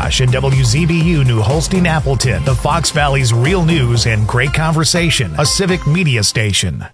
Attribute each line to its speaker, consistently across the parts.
Speaker 1: Oshkosh and WZBU New Holstein Appleton, the Fox Valley's real news and great conversation, a civic media station.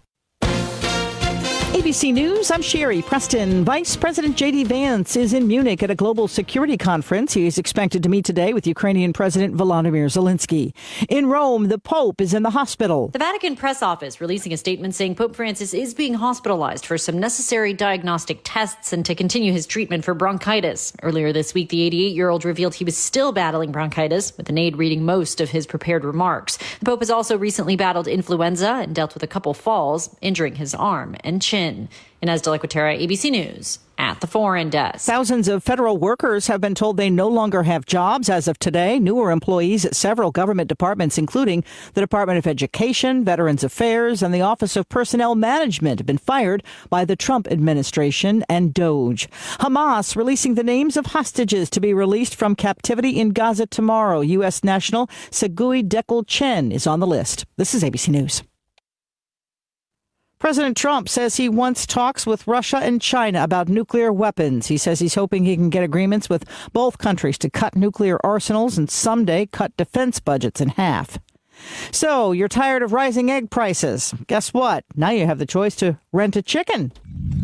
Speaker 2: ABC News, I'm Sherry Preston. Vice President J.D. Vance is in Munich at a global security conference. He is expected to meet today with Ukrainian President Volodymyr Zelensky. In Rome, the Pope is in the hospital.
Speaker 3: The Vatican press office releasing a statement saying Pope Francis is being hospitalized for some necessary diagnostic tests and to continue his treatment for bronchitis. Earlier this week, the 88-year-old revealed he was still battling bronchitis, with an aide reading most of his prepared remarks. The Pope has also recently battled influenza and dealt with a couple falls, injuring his arm and chin. Inez de la Quatera, ABC News, at the Foreign Desk.
Speaker 2: Thousands of federal workers have been told they no longer have jobs as of today. Newer employees at several government departments, including the Department of Education, Veterans Affairs, and the Office of Personnel Management, have been fired by the Trump administration and DOJ. Hamas releasing the names of hostages to be released from captivity in Gaza tomorrow. U.S. national Segui Dekel Chen is on the list. This is ABC News. President Trump says he wants talks with Russia and China about nuclear weapons. He says he's hoping he can get agreements with both countries to cut nuclear arsenals and someday cut defense budgets in half. So you're tired of rising egg prices. Guess what? Now you have the choice to rent a chicken.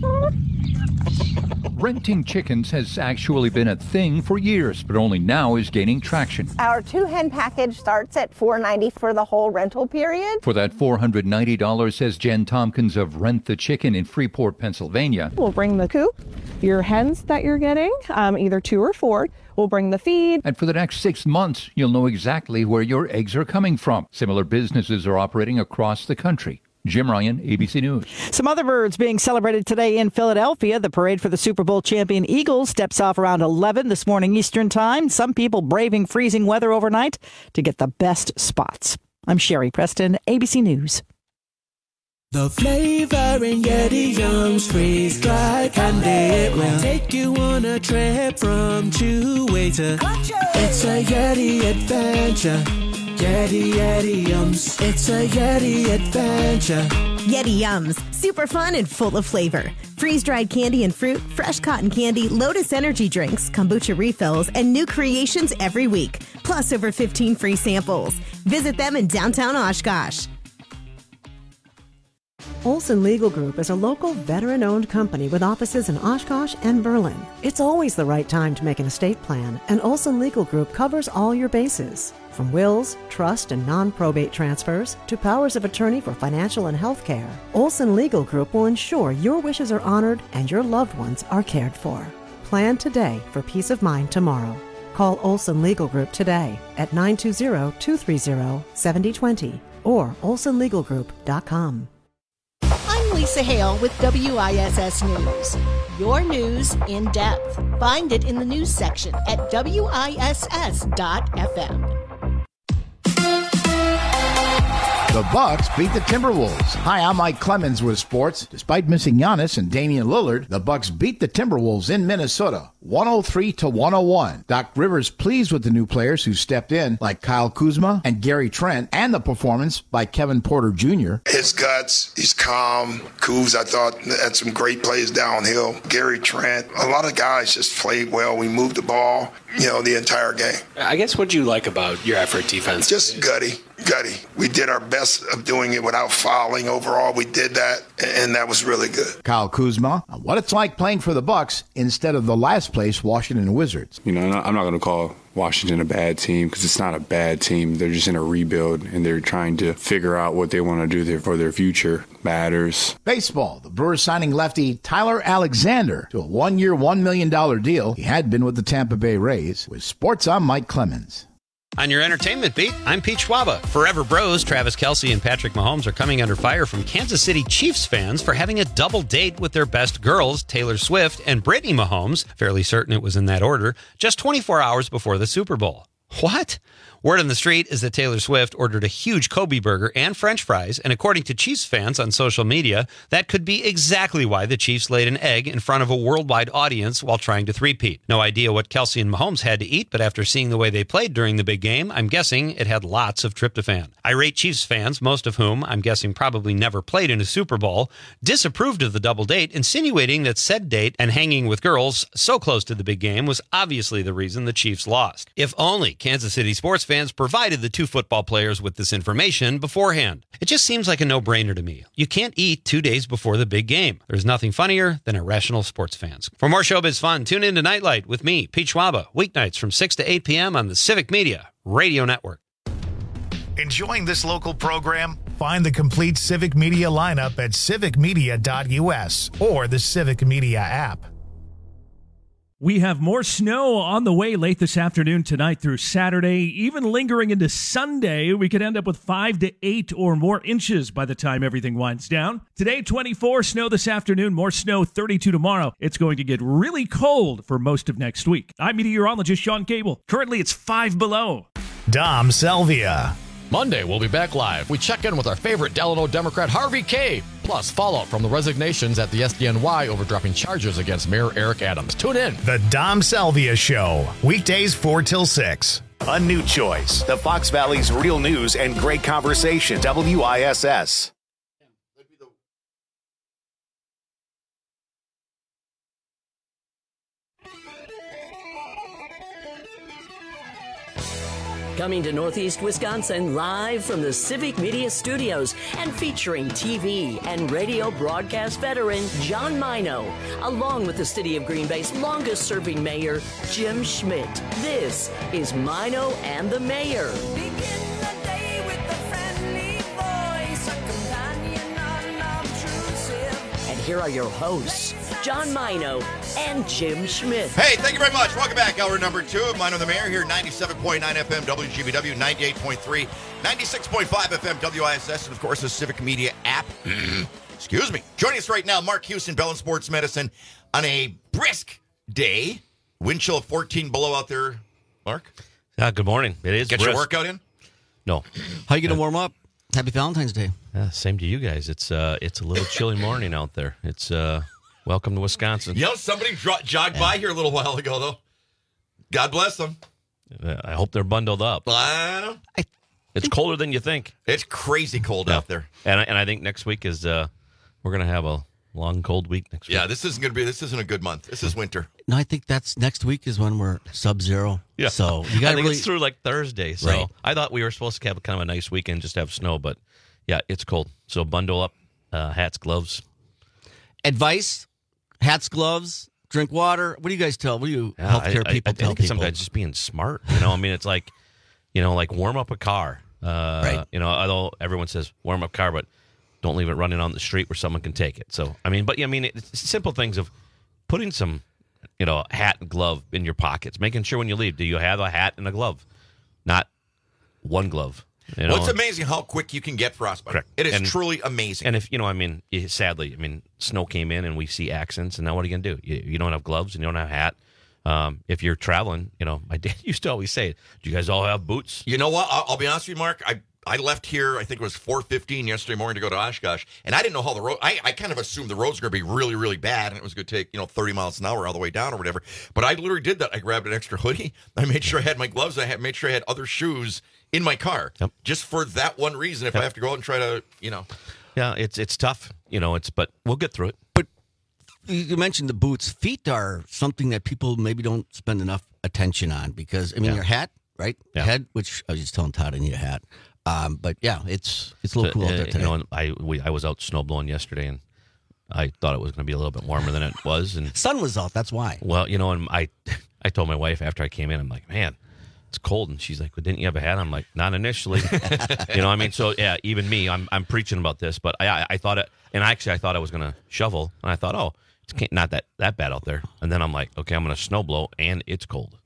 Speaker 4: Renting chickens has actually been a thing for years, but only now is gaining traction.
Speaker 5: Our 2-hen package starts at $4.90 for the whole rental period.
Speaker 4: For that $490, says Jen Tompkins of Rent the Chicken in Freeport, Pennsylvania.
Speaker 6: We'll bring the coop, your hens that you're getting, either 2 or 4. We'll bring the feed.
Speaker 4: And for the next 6 months, you'll know exactly where your eggs are coming from. Similar businesses are operating across the country. Jim Ryan, ABC News.
Speaker 2: Some other birds being celebrated today in Philadelphia. The parade for the Super Bowl champion Eagles steps off around 11 this morning Eastern time. Some people braving freezing weather overnight to get the best spots. I'm Sherry Preston, ABC News.
Speaker 7: The flavor in Yeti Yums freeze-dried candy. It will take you on a trip from Chewy to It's a Yeti adventure. Yeti Yums. It's a Yeti adventure.
Speaker 8: Yeti Yums. Super fun and full of flavor. Freeze-dried candy and fruit, fresh cotton candy, Lotus energy drinks, kombucha refills, and new creations every week. Plus over 15 free samples. Visit them in downtown Oshkosh.
Speaker 9: Olson Legal Group is a local veteran-owned company with offices in Oshkosh and Berlin. It's always the right time to make an estate plan, and Olson Legal Group covers all your bases. From wills, trust, and non-probate transfers to powers of attorney for financial and health care, Olson Legal Group will ensure your wishes are honored and your loved ones are cared for. Plan today for peace of mind tomorrow. Call Olson Legal Group today at 920-230-7020 or olsonlegalgroup.com.
Speaker 10: I'm Lisa Hale with WISS News. Your news in depth. Find it in the news section at WISS.FM.
Speaker 11: The Bucks beat the Timberwolves. Hi, I'm Mike Clemens with sports. Despite missing Giannis and Damian Lillard, the Bucks beat the Timberwolves in Minnesota, 103-101. Doc Rivers pleased with the new players who stepped in, like Kyle Kuzma and Gary Trent, and the performance by Kevin Porter Jr.
Speaker 12: His guts, he's calm. Kuz, I thought, had some great plays downhill. Gary Trent, a lot of guys just played well. We moved the ball, the entire game.
Speaker 13: I guess what do you like about your effort defense?
Speaker 12: Just gutty. We did our best of doing it without fouling. Overall, we did that, and that was really good.
Speaker 11: Kyle Kuzma, on what it's like playing for the Bucks instead of the last place Washington Wizards.
Speaker 14: I'm not going to call Washington a bad team because it's not a bad team. They're just in a rebuild, and they're trying to figure out what they want to do there for their future. Batters.
Speaker 11: Baseball. The Brewers signing lefty Tyler Alexander to a 1-year, $1 million deal. He had been with the Tampa Bay Rays. With sports, I'm Mike Clemens.
Speaker 15: On your entertainment beat, I'm Pete Schwaba. Forever Bros, Travis Kelce and Patrick Mahomes are coming under fire from Kansas City Chiefs fans for having a double date with their best girls, Taylor Swift and Brittany Mahomes, fairly certain it was in that order, just 24 hours before the Super Bowl. What? Word on the street is that Taylor Swift ordered a huge Kobe burger and French fries, and according to Chiefs fans on social media, that could be exactly why the Chiefs laid an egg in front of a worldwide audience while trying to three-peat. No idea what Kelce and Mahomes had to eat, but after seeing the way they played during the big game, I'm guessing it had lots of tryptophan. Irate Chiefs fans, most of whom I'm guessing probably never played in a Super Bowl, disapproved of the double date, insinuating that said date and hanging with girls so close to the big game was obviously the reason the Chiefs lost. If only Kansas City sports fans provided the two football players with this information beforehand. It just seems like a no-brainer to me. You can't eat 2 days before the big game. There's nothing funnier than irrational sports fans. For more showbiz fun, tune in to Nightlight with me, Pete Schwaba, weeknights from 6 to 8 p.m. on the Civic Media Radio Network.
Speaker 1: Enjoying this local program? Find the complete Civic Media lineup at civicmedia.us or the Civic Media app.
Speaker 16: We have more snow on the way late this afternoon, tonight through Saturday, even lingering into Sunday. We could end up with 5 to 8 or more inches by the time everything winds down. Today, 24, snow this afternoon, more snow, 32 tomorrow. It's going to get really cold for most of next week. I'm meteorologist Sean Cable. Currently, it's 5 below.
Speaker 1: Dom Selvia.
Speaker 17: Monday, we'll be back live. We check in with our favorite Delano Democrat, Harvey Kaye, plus fallout from the resignations at the SDNY over dropping charges against Mayor Eric Adams. Tune in.
Speaker 1: The Dom Selvia Show, weekdays 4 till 6. A new choice. The Fox Valley's real news and great conversation. WISS.
Speaker 18: Coming to Northeast Wisconsin live from the Civic Media Studios and featuring TV and radio broadcast veteran John Mino, along with the City of Green Bay's longest-serving mayor, Jim Schmidt. This is Mino and the Mayor. And here are your hosts, John Mino and Jim Schmidt.
Speaker 19: Hey, thank you very much. Welcome back. Hour number 2 of Mino the Mayor here, 97.9 FM WGBW, 98.3, 96.5 FM WISS, and of course the Civic Media app. Excuse me. Joining us right now, Mark Houston, Bell and Sports Medicine, on a brisk day. Wind chill of 14 below out there. Mark?
Speaker 15: Good morning. It is
Speaker 19: Get
Speaker 15: brisk.
Speaker 19: your workout in?
Speaker 15: No.
Speaker 20: How you going to warm up? Happy Valentine's Day.
Speaker 15: Same to you guys. It's a little chilly morning out there. It's welcome to Wisconsin.
Speaker 19: You know, somebody jogged by here a little while ago, though. God bless them.
Speaker 15: I hope they're bundled up.
Speaker 19: I don't know.
Speaker 15: It's colder than you think.
Speaker 19: It's crazy cold out there.
Speaker 15: And I think next week is we're going to have a long, cold week next week.
Speaker 19: Yeah, this isn't a good month. This is winter.
Speaker 20: No, I think that's next week is when we're sub-zero.
Speaker 15: Yeah.
Speaker 20: So you got
Speaker 15: I think
Speaker 20: really
Speaker 15: it's through like Thursday. So
Speaker 20: Right.
Speaker 15: I thought we were supposed to have kind of a nice weekend, just have snow, but yeah, it's cold. So bundle up, hats, gloves.
Speaker 20: advice: hats, gloves, drink water. What do you guys tell? What do you healthcare people
Speaker 15: I
Speaker 20: tell
Speaker 15: think
Speaker 20: people?
Speaker 15: sometimes just being smart. You know, I mean, it's like, like warm up a car.
Speaker 20: Right.
Speaker 15: Although everyone says warm up car, but don't leave it running on the street where someone can take it. So, it's simple things of putting some, hat and glove in your pockets, making sure when you leave, do you have a hat and a glove, not one glove.
Speaker 19: Well, it's amazing how quick you can get frostbite.
Speaker 15: Correct.
Speaker 19: It is truly amazing.
Speaker 15: And if, sadly, snow came in and we see accidents, and now what are you going to do? You don't have gloves and you don't have a hat. If you're traveling, my dad used to always say, do you guys all have boots?
Speaker 19: You know what? I'll be honest with you, Mark. I left here, I think it was 4:15 yesterday morning to go to Oshkosh, and I didn't know how the road, I kind of assumed the roads were going to be really, really bad, and it was going to take, 30 miles an hour all the way down or whatever. But I literally did that. I grabbed an extra hoodie. I made sure I had my gloves. I made sure I had other shoes in my car, just for that one reason. If I have to go out and try to,
Speaker 15: Yeah, it's tough, but we'll get through it.
Speaker 20: But you mentioned the boots. Feet are something that people maybe don't spend enough attention on because, your hat, right?
Speaker 15: Yeah.
Speaker 20: Head, which I was just telling Todd I need a hat. But yeah, it's a little cool out there today.
Speaker 15: I was out snow blowing yesterday, and I thought it was going to be a little bit warmer than it was. And
Speaker 20: sun was out. That's why.
Speaker 15: Well, and I told my wife after I came in, I'm like, man, it's cold, and she's like, well, didn't you have a hat? I'm like, not initially. So yeah, even me, I'm preaching about this, but I thought it, and actually I thought I was going to shovel, and I thought, oh, it's not that bad out there, and then I'm like, okay, I'm going to snow blow, and it's cold.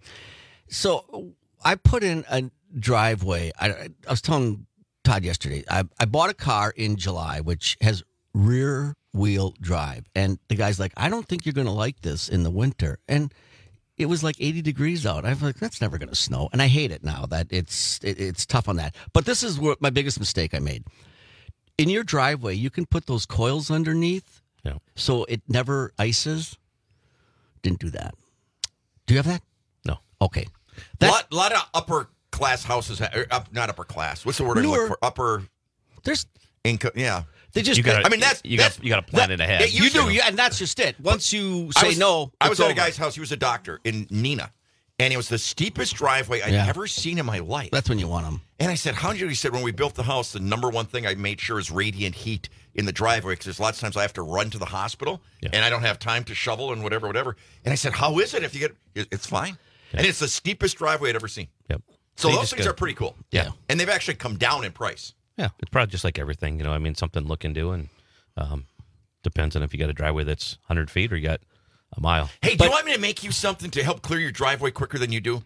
Speaker 20: So I put in a driveway. I was telling Todd yesterday, I bought a car in July, which has rear wheel drive. And the guy's like, I don't think you're going to like this in the winter. And, it was like 80 degrees out. I was like, that's never going to snow. And I hate it now that it's tough on that. But this is my biggest mistake I made. In your driveway, you can put those coils underneath so it never ices. Didn't do that. Do you have that?
Speaker 16: No.
Speaker 20: Okay.
Speaker 19: A lot of upper class houses, not upper class. What's the word I look for? Upper.
Speaker 20: There's
Speaker 19: income. Yeah.
Speaker 20: They just.
Speaker 19: You got
Speaker 15: to plan it ahead.
Speaker 20: You do, and that's just it. Once you say no,
Speaker 19: I was at a guy's house. He was a doctor in Neenah, and it was the steepest driveway I'd ever seen in my life.
Speaker 20: That's when you want them.
Speaker 19: And I said, "How did you?" He said, "When we built the house, the number one thing I made sure is radiant heat in the driveway because there's lots of times I have to run to the hospital and I don't have time to shovel and whatever." And I said, "How is it if you get? It's fine." Yeah. And it's the steepest driveway I'd ever seen.
Speaker 15: Yep.
Speaker 19: So those things are pretty cool.
Speaker 15: Yeah.
Speaker 19: And they've actually come down in price.
Speaker 15: Yeah. It's probably just like everything, I mean, something to look into, and depends on if you got a driveway that's 100 feet or you got a mile.
Speaker 19: Hey, do you want me to make you something to help clear your driveway quicker than you do?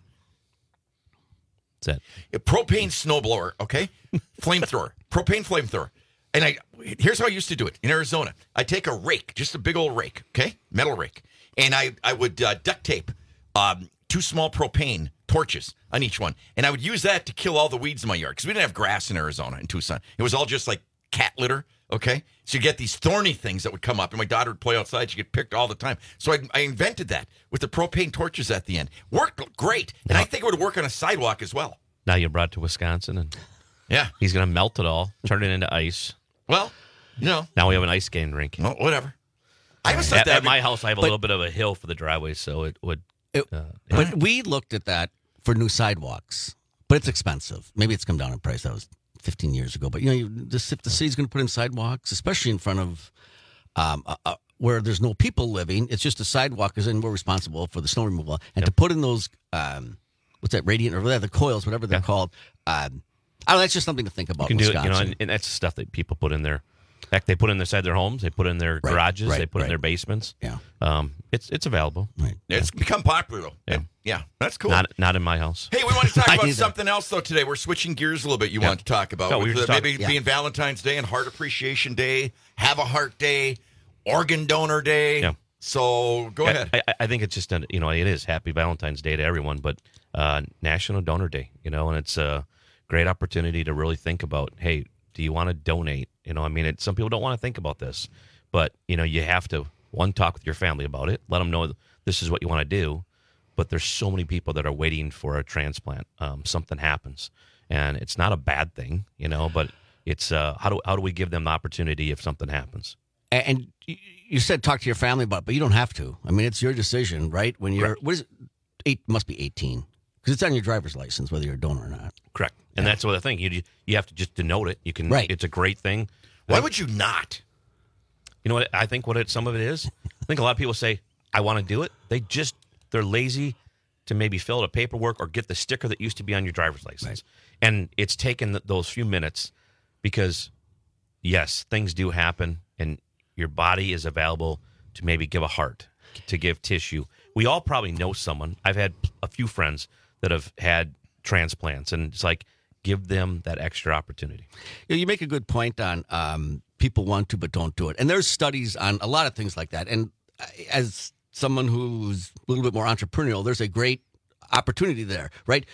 Speaker 15: What's that?
Speaker 19: A propane snowblower, okay? Flamethrower. Propane flamethrower. And here's how I used to do it in Arizona. I take a rake, just a big old rake, okay? Metal rake. And I would duct tape 2 small propane torches on each one. And I would use that to kill all the weeds in my yard because we didn't have grass in Arizona, in Tucson. It was all just like cat litter, okay? So you get these thorny things that would come up, and my daughter would play outside. She'd get picked all the time. So I invented that with the propane torches at the end. Worked great. And I think it would work on a sidewalk as well.
Speaker 15: Now you brought it to Wisconsin, and he's going to melt it all, turn it into ice.
Speaker 19: Well,
Speaker 15: now we have an ice skating rink.
Speaker 19: Well, whatever.
Speaker 15: At my house, I have a little bit of a hill for the driveway, so it would.
Speaker 20: But we looked at that for new sidewalks, but it's expensive. Maybe it's come down in price. That was 15 years ago. But, if the city's going to put in sidewalks, especially in front of where there's no people living, it's just a sidewalk, and we're responsible for the snow removal. And to put in those, what's that, radiant, or the coils, whatever they're called, I don't know, that's just something to think about.
Speaker 15: You can
Speaker 20: Wisconsin.
Speaker 15: do it, and that's stuff that people put in there. In fact, they put in inside their homes, they put in their garages, they put in their basements.
Speaker 20: Yeah,
Speaker 15: it's available.
Speaker 20: Right.
Speaker 19: It's become popular though. Yeah, that's cool.
Speaker 15: Not in my house.
Speaker 19: Hey, we want to talk about something else though today. We're switching gears a little bit. You want to talk about maybe being Valentine's Day and Heart Appreciation Day, Have a Heart Day, Organ Donor Day.
Speaker 15: Yeah.
Speaker 19: So go ahead.
Speaker 15: I think it's just it is Happy Valentine's Day to everyone, but National Donor Day. And it's a great opportunity to really think about, hey, do you want to donate? Some people don't want to think about this, but, you have to, one, talk with your family about it, let them know this is what you want to do. But there's so many people that are waiting for a transplant. Something happens, and it's not a bad thing, but it's how do we give them the opportunity if something happens?
Speaker 20: And you said talk to your family about it, but you don't have to. I mean, it's your decision, right? When you're, what is it? Must be 18. Because it's on your driver's license, whether you're a donor or not.
Speaker 15: Correct. And that's what I think. You have to just denote it. You can.
Speaker 20: Right.
Speaker 15: It's a great thing.
Speaker 19: Why would you not?
Speaker 15: You know what? I think some of it is. I think a lot of people say, I want to do it. They're lazy to maybe fill out a paperwork or get the sticker that used to be on your driver's license. Right. And it's taken those few minutes because, yes, things do happen, and your body is available to maybe give a heart, to give tissue. We all probably know someone. I've had a few friends that have had transplants, and it's like, give them that extra opportunity.
Speaker 20: You make a good point on people want to but don't do it. And there's studies on a lot of things like that. And as someone who's a little bit more entrepreneurial, there's a great opportunity there, right?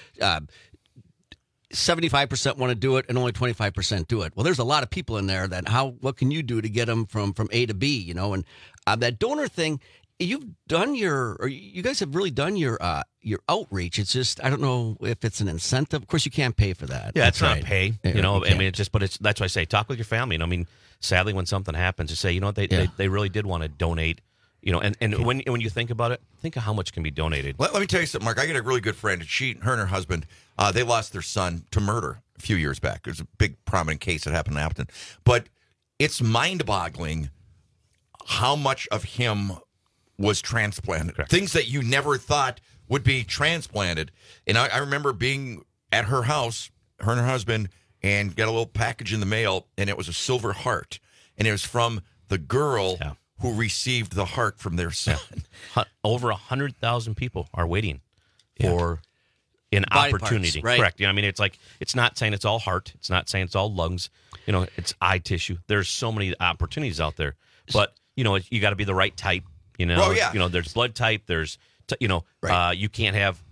Speaker 20: 75% want to do it and only 25% do it. Well, there's a lot of people in there that what can you do to get them from A to B, And that donor thing, you guys have really done your outreach. It's just, I don't know if it's an incentive. Of course, you can't pay for that.
Speaker 15: Yeah, it's not pay. That's why I say talk with your family. Sadly, when something happens, you say, they really did want to donate. When you think about it, think of how much can be donated.
Speaker 19: Let me tell you something, Mark. I got a really good friend. Her and her husband, they lost their son to murder a few years back. It was a big, prominent case that happened in Appleton. But it's mind-boggling how much of him was transplanted. Correct. Things that you never thought would be transplanted. And I remember being at her house, her and her husband, and got a little package in the mail, and it was a silver heart. And it was from the girl who received the heart from their son.
Speaker 15: Over 100,000 people are waiting for an
Speaker 20: body
Speaker 15: opportunity.
Speaker 20: Parts, right?
Speaker 15: Correct. It's like, it's not saying it's all heart. It's not saying it's all lungs. It's eye tissue. There's so many opportunities out there. But, you got to be the right type. There's blood type, there's
Speaker 21: You can't have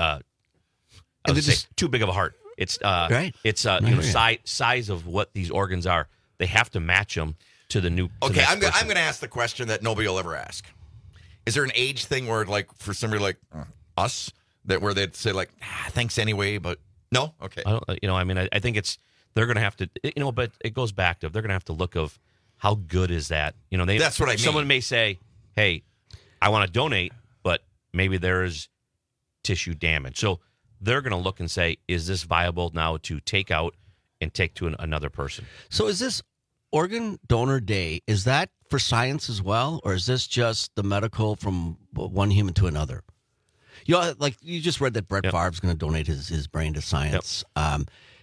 Speaker 21: too big of a heart. It's
Speaker 20: right.
Speaker 21: It's size of what these organs are. They have to match them to the new.
Speaker 19: Okay, I'm going to ask the question that nobody will ever ask. Is there an age thing where, like, for somebody like us, where they'd say like, thanks anyway, but no? Okay.
Speaker 21: I think they're going to have to, but it goes back to, they're going to have to look of how good is that? That's what I mean. Someone may say, hey, I want to donate, but maybe there is tissue damage. So they're going to look and say, is this viable now to take out and take to another person?
Speaker 20: So is this Organ Donor Day, is that for science as well, or is this just the medical from one human to another? Like you just read that Brett Favre's going to donate his brain to science. Yep.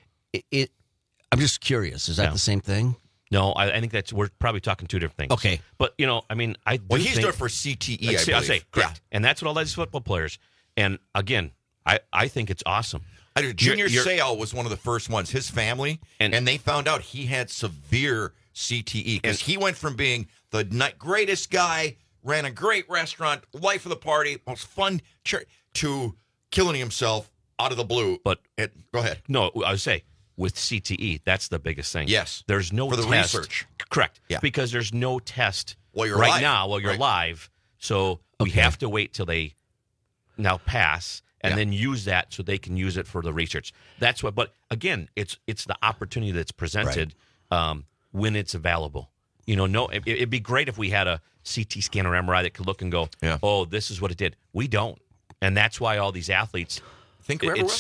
Speaker 20: I'm just curious. Is that the same thing?
Speaker 21: No, I think we're probably talking two different things.
Speaker 20: Okay.
Speaker 21: But, he's
Speaker 19: doing it for CTE, I believe.
Speaker 21: I say, correct. Yeah. And that's what all these football players. And, again, I think it's awesome.
Speaker 19: Junior Seau was one of the first ones. His family, and they found out he had severe CTE because he went from being the greatest guy, ran a great restaurant, life of the party, most fun, to killing himself out of the blue.
Speaker 21: But
Speaker 19: go ahead.
Speaker 21: No, I would say with CTE, that's the biggest thing.
Speaker 19: Yes,
Speaker 21: there's no
Speaker 19: for the
Speaker 21: test.
Speaker 19: Research.
Speaker 21: Correct.
Speaker 19: Yeah,
Speaker 21: because there's no test
Speaker 19: while you're
Speaker 21: right now while you're live. So we have to wait till they now pass. And then use that so they can use it for the research. That's what. But again, it's the opportunity that's presented when it's available. It'd be great if we had a CT scan or MRI that could look and go, "Oh, this is what it did." We don't, and that's why all these athletes
Speaker 19: think
Speaker 21: there's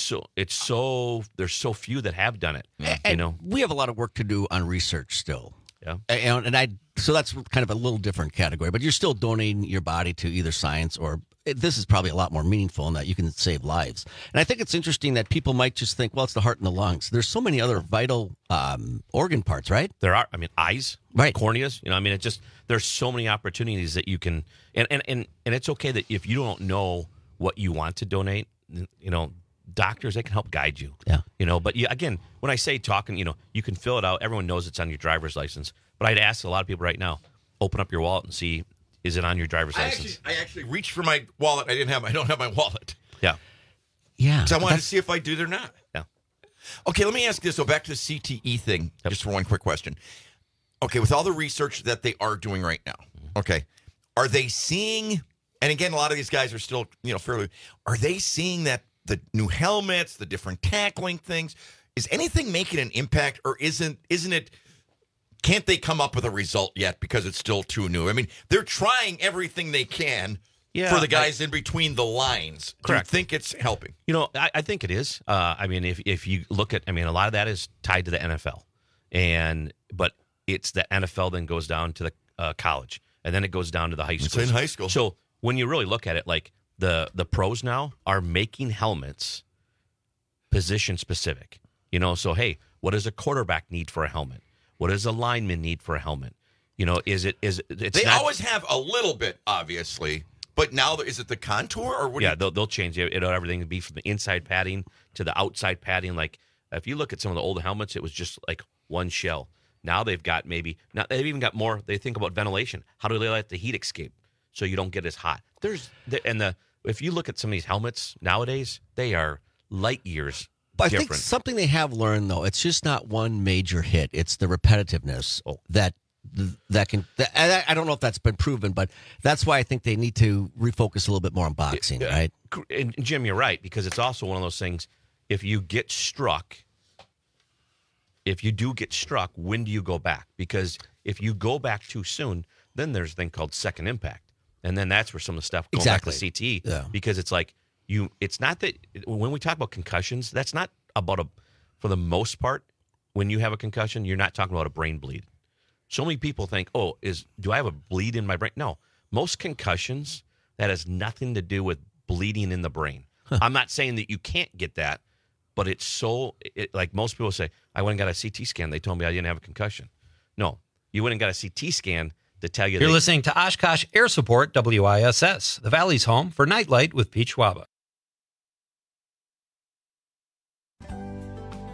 Speaker 21: so few that have done it.
Speaker 20: And we have a lot of work to do on research still.
Speaker 21: Yeah,
Speaker 20: so that's kind of a little different category. But you're still donating your body to either science or. This is probably a lot more meaningful in that you can save lives. And I think it's interesting that people might just think, well, it's the heart and the lungs. There's so many other vital organ parts, right?
Speaker 21: There are. Eyes,
Speaker 20: right?
Speaker 21: Corneas. There's so many opportunities that you can, and it's okay that if you don't know what you want to donate, doctors, they can help guide you.
Speaker 20: Yeah.
Speaker 21: But again, when I say talking, you can fill it out. Everyone knows it's on your driver's license. But I'd ask a lot of people right now, open up your wallet and see. Is it on your driver's license?
Speaker 19: I actually reached for my wallet. I don't have my wallet.
Speaker 21: Yeah.
Speaker 20: Yeah.
Speaker 19: So I wanted to see if I do it or not.
Speaker 21: Yeah.
Speaker 19: Okay, let me ask this. So back to the CTE thing, just for one quick question. Okay, with all the research that they are doing right now, okay, are they seeing, and again, a lot of these guys are still, fairly, are they seeing that the new helmets, the different tackling things, is anything making an impact, or isn't it, can't they come up with a result yet because it's still too new? I mean, they're trying everything they can for the guys in between the lines.
Speaker 21: Correct.
Speaker 19: Do you think it's helping?
Speaker 21: I think it is. If you look at, a lot of that is tied to the NFL, but it's the NFL then goes down to the college, and then it goes down to the high school.
Speaker 19: It's in high school.
Speaker 21: So when you really look at it, like the pros now are making helmets position specific. So hey, what does a quarterback need for a helmet? What does a lineman need for a helmet? They
Speaker 19: always have a little bit, obviously, but now is it the contour or what?
Speaker 21: Yeah, they'll change it. Everything will be from the inside padding to the outside padding. Like if you look at some of the old helmets, it was just like one shell. Now they've got they've even got more. They think about ventilation. How do they let the heat escape so you don't get as hot? If you look at some of these helmets nowadays, they are light years.
Speaker 20: But I think something they have learned, though, it's just not one major hit. It's the repetitiveness that can. I don't know if that's been proven, but that's why I think they need to refocus a little bit more on boxing, right?
Speaker 21: And Jim, you're right, because it's also one of those things. If you do get struck, when do you go back? Because if you go back too soon, then there's a thing called second impact, and then that's where some of the stuff going back to CTE, because it's like. It's not that when we talk about concussions, that's not about for the most part, when you have a concussion, you're not talking about a brain bleed. So many people think, do I have a bleed in my brain? No, most concussions, that has nothing to do with bleeding in the brain. I'm not saying that you can't get that, but like most people say, I went and got a CT scan. They told me I didn't have a concussion. No, you went and got a CT scan to tell you.
Speaker 15: You're listening to Oshkosh Air Support, WISS, the Valley's home for Nightlight with Pete Schwaba.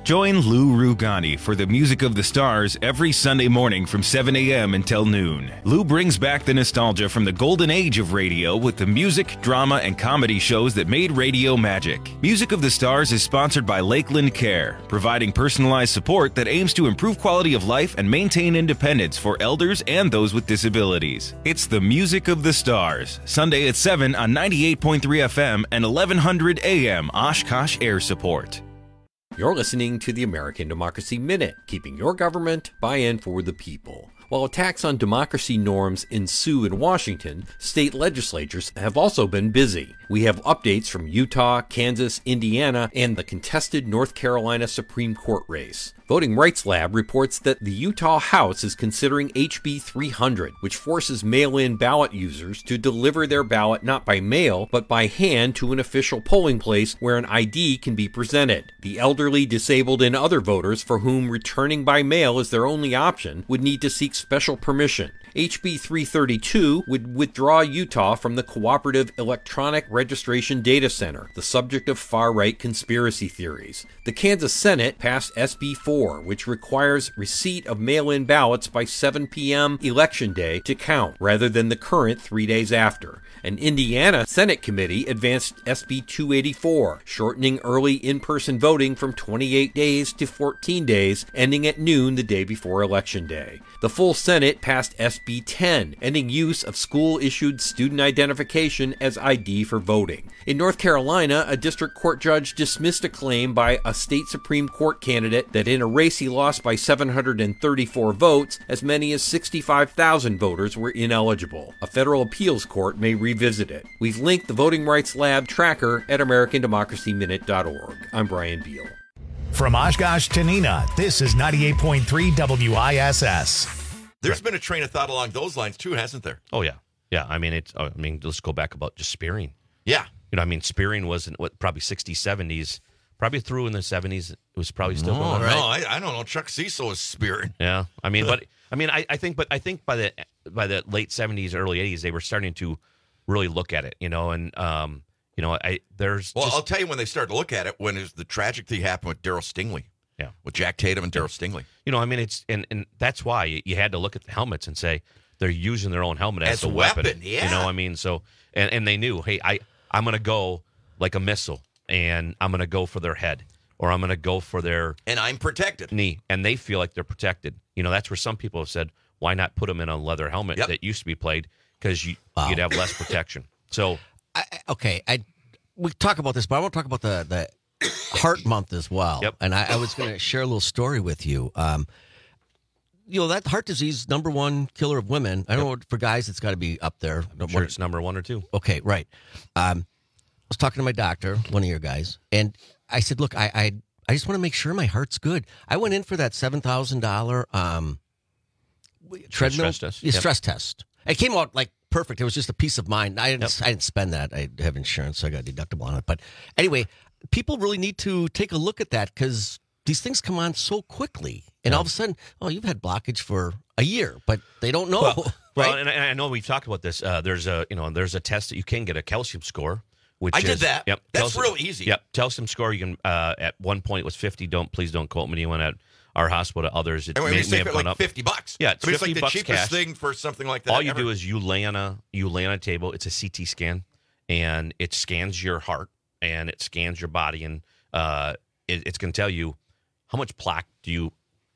Speaker 3: Join Lou Rugani for the Music of the Stars every Sunday morning from 7 a.m. until noon. Lou brings back the nostalgia from the golden age of radio with the music, drama, and comedy shows that made radio magic. Music of the Stars is sponsored by Lakeland Care, providing personalized support that aims to improve quality of life and maintain independence for elders and those with disabilities. It's the Music of the Stars, Sunday at 7 on 98.3 FM and 1100 AM Oshkosh Air Support.
Speaker 22: You're listening to the American Democracy Minute, keeping your government by and for the people. While attacks on democracy norms ensue in Washington, state legislatures have also been busy. We have updates from Utah, Kansas, Indiana, and the contested North Carolina Supreme Court race. Voting Rights Lab reports that the Utah House is considering HB 300, which forces mail-in ballot users to deliver their ballot not by mail, but by hand to an official polling place where an ID can be presented. The elderly, disabled, and other voters for whom returning by mail is their only option would need to seek special permission. HB 332 would withdraw Utah from the Cooperative Electronic Registration Data Center, the subject of far-right conspiracy theories. The Kansas Senate passed SB 4, which requires receipt of mail-in ballots by 7 p.m. Election Day to count, rather than the current 3 days after. An Indiana Senate committee advanced SB 284, shortening early in-person voting from 28 days to 14 days, ending at noon the day before Election Day. The full Senate passed SB 10, ending use of school-issued student identification as ID for voting. In North Carolina, a district court judge dismissed a claim by a state Supreme Court candidate that in a race he lost by 734 votes, as many as 65,000 voters were ineligible. A federal appeals court may revisit it. We've linked the Voting Rights Lab tracker at AmericanDemocracyMinute.org. I'm Brian Beal.
Speaker 1: From Oshkosh to Neenah, this is 98.3 WISS.
Speaker 19: There's been a train of thought along those lines too, hasn't there?
Speaker 21: Oh yeah, yeah. I mean, let's go back about just spearing.
Speaker 19: Yeah,
Speaker 21: spearing was in probably 60s, 70s, probably through in the 70s. It was probably still going.
Speaker 19: Right? No, I don't know. Chuck Cecil was spearing.
Speaker 21: Yeah, I think by the late 70s, early 80s, they were starting to really look at it. I'll
Speaker 19: tell you when they started to look at it when the tragic thing happened with Darryl Stingley.
Speaker 21: Yeah,
Speaker 19: with Jack Tatum and Darryl Stingley.
Speaker 21: It's and that's why you had to look at the helmets and say they're using their own helmet as a weapon.
Speaker 19: Yeah.
Speaker 21: So and they knew, hey, I'm going to go like a missile, and I'm going to go for their head, or I'm going to go for their
Speaker 19: and I'm protected
Speaker 21: knee, and they feel like they're protected. That's where some people have said, why not put them in a leather helmet that used to be played because you'd have less protection. So
Speaker 20: we talk about this, but I want to talk about the Heart Month as well.
Speaker 21: Yep.
Speaker 20: And I was going to share a little story with you. That heart disease, number one killer of women. I don't know, for guys, it's got to be up there.
Speaker 21: I'm sure it's number one or two.
Speaker 20: Okay, right. I was talking to my doctor, one of your guys, and I said, look, I just want to make sure my heart's good. I went in for that $7,000 treadmill stress test. It came out like perfect. It was just a peace of mind. I didn't spend that. I have insurance, so I got a deductible on it. But anyway, people really need to take a look at that because these things come on so quickly. And all of a sudden, you've had blockage for a year, but they don't know.
Speaker 21: Well, and I know we've talked about this. There's a test that you can get a calcium score.
Speaker 19: I did that.
Speaker 21: Yep,
Speaker 19: that's real easy.
Speaker 21: Yep, calcium score. You can. At one point it was 50. Please don't quote me. When at our hospital, to others it may have gone up
Speaker 19: $50.
Speaker 21: Yeah,
Speaker 19: it's like the cheapest
Speaker 21: cash.
Speaker 19: thing for something like that.
Speaker 21: All you do is you lay on a table. It's a CT scan, and it scans your heart and it scans your body, and it's going to tell you how much plaque do you.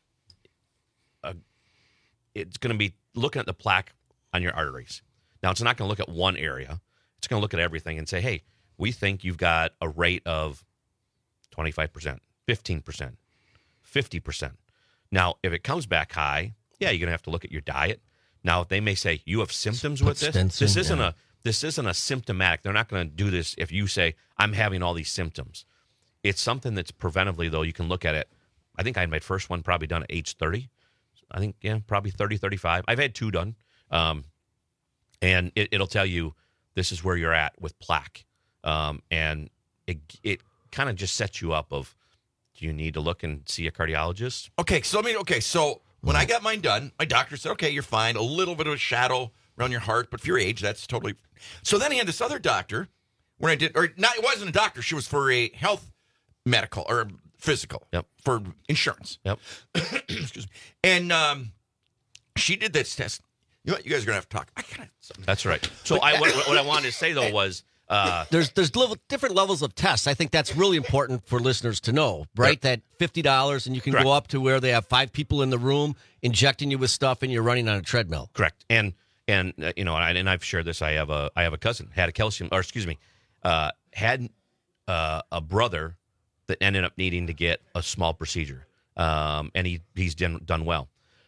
Speaker 21: It's going to be looking at the plaque on your arteries. Now, it's not going to look at one area. It's going to look at everything and say, hey, we think you've got a rate of 25%, 15%, 50%. Now, if it comes back high, you're going to have to look at your diet. Now, they may say, you have symptoms with this. This isn't a symptomatic. They're not going to do this if you say, I'm having all these symptoms. It's something that's preventively, though. You can look at it. I think I had my first one probably done at age 30. I think, probably 30, 35. I've had two done. And it'll tell you this is where you're at with plaque. And it kind of just sets you up of, do you need to look and see a cardiologist?
Speaker 19: So when I got mine done, my doctor said, okay, you're fine. A little bit of a shadow around your heart, but for your age, that's totally. So then he had this other doctor when I did, it wasn't a doctor. She was for a health medical or physical.
Speaker 21: Yep.
Speaker 19: For insurance.
Speaker 21: Yep.
Speaker 19: Excuse me. And she did this test. You know what? You guys are going to have to talk. I got something.
Speaker 21: That's right. So what I wanted to say, though, was...
Speaker 20: there's different levels of tests. I think that's really important for listeners to know, right? That $50 and you can go up to where they have 5 people in the room injecting you with stuff and you're running on a treadmill.
Speaker 21: Correct. And you know, and I've shared this. I have a cousin had a brother that ended up needing to get a small procedure, and he's done well.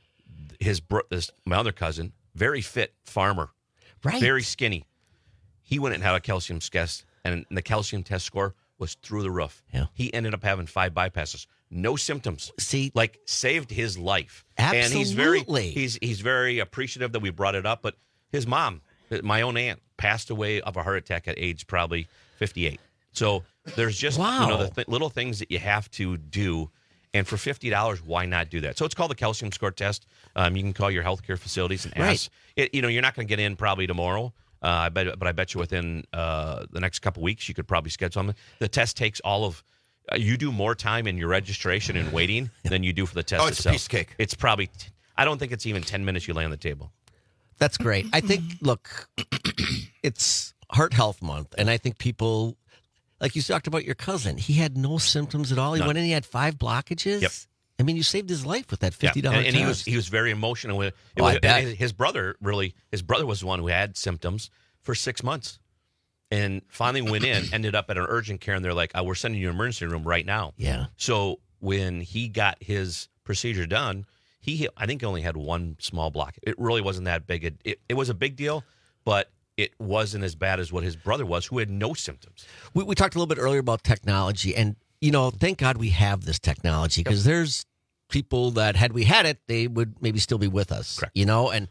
Speaker 21: My other cousin, very fit farmer,
Speaker 20: right?
Speaker 21: Very skinny. He went and had a calcium test, and the calcium test score was through the roof.
Speaker 20: Yeah.
Speaker 21: He ended up having 5 bypasses, no symptoms.
Speaker 20: See,
Speaker 21: like saved his life.
Speaker 20: Absolutely.
Speaker 21: And he's very appreciative that we brought it up. But his mom, my own aunt, passed away of a heart attack at age probably 58. So there's just the little things that you have to do. And for $50, why not do that? So it's called the calcium score test. You can call your healthcare facilities and ask. You're not going to get in probably tomorrow. I bet you within the next couple weeks you could probably schedule something. The test takes all of you do more time in your registration and waiting than you do for the test
Speaker 19: itself.
Speaker 21: itself.
Speaker 19: A piece of cake.
Speaker 21: It's probably I don't think it's even 10 minutes you lay on the table.
Speaker 20: That's great. I think look, it's Heart Health Month, and I think people like you talked about your cousin. He had no symptoms at all. He went in, he had 5 blockages.
Speaker 21: Yep.
Speaker 20: I mean, you saved his life with that $50
Speaker 21: and
Speaker 20: test.
Speaker 21: he was very emotional with it.
Speaker 20: I bet.
Speaker 21: His brother was the one who had symptoms for 6 months, and finally went in, ended up at an urgent care, and they're like, we're sending you to an emergency room right now.
Speaker 20: Yeah.
Speaker 21: So when he got his procedure done, I think he only had 1 small block. It really wasn't that big. It was a big deal, but it wasn't as bad as what his brother was, who had no symptoms.
Speaker 20: We talked a little bit earlier about technology, and thank God we have this technology, because there's people that had we had it, they would maybe still be with us.
Speaker 21: Correct.
Speaker 20: And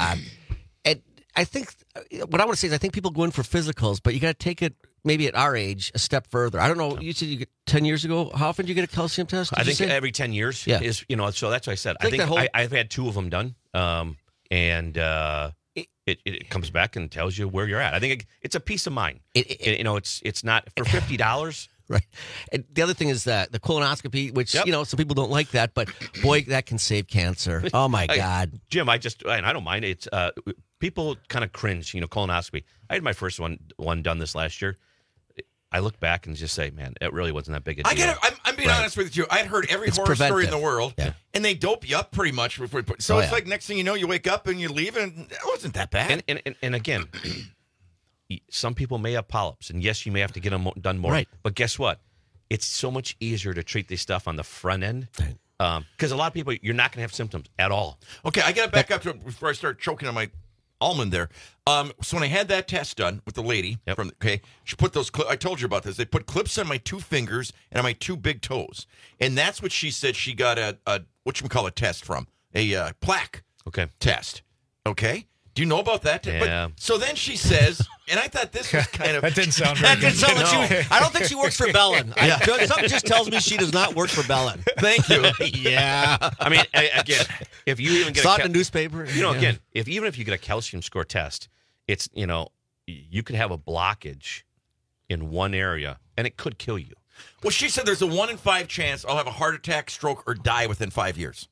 Speaker 20: I think what I want to say is I think people go in for physicals, but you got to take it maybe at our age a step further. I don't know. You said you get 10 years ago. How often do you get a calcium test?
Speaker 21: I think every 10 years is, so that's what I said. I think I've had 2 of them done. And it comes back and tells you where you're at. I think it's a peace of mind. It's not for $50.
Speaker 20: Right. And the other thing is that the colonoscopy, which, some people don't like that, but boy, that can save cancer. Oh my God.
Speaker 21: Jim, I don't mind. It's, people kind of cringe, colonoscopy. I had my first one done this last year. I look back and just say, man, it really wasn't that big a deal.
Speaker 19: I get it. I'm being honest with you. I'd heard every horror story in the world, and they dope you up pretty much. So it's like next thing you know, you wake up and you leave, and it wasn't that bad.
Speaker 21: And again, some people may have polyps, and yes, you may have to get them done more.
Speaker 20: Right.
Speaker 21: But guess what? It's so much easier to treat this stuff on the front end. Because a lot of people, you're not going to have symptoms at all.
Speaker 19: Okay, I got to back up to it before I start choking on my almond there. So when I had that test done with the lady, she put those I told you about this. They put clips on my 2 fingers and on my 2 big toes. And that's what she said she got a whatchamacallit test from, a plaque test. Okay? Do you know about that?
Speaker 21: Yeah.
Speaker 19: But, so then she says, and I thought this was kind of...
Speaker 21: That didn't sound very good.
Speaker 20: I don't think she works for Bellin. Something just tells me she does not work for Bellin.
Speaker 19: Thank you.
Speaker 20: Yeah.
Speaker 21: I mean, again, if you even get
Speaker 20: saw it in the newspaper.
Speaker 21: Again, even if you get a calcium score test, it's, you could have a blockage in one area, and it could kill you.
Speaker 19: Well, she said there's a 1 in 5 chance I'll have a heart attack, stroke, or die within 5 years.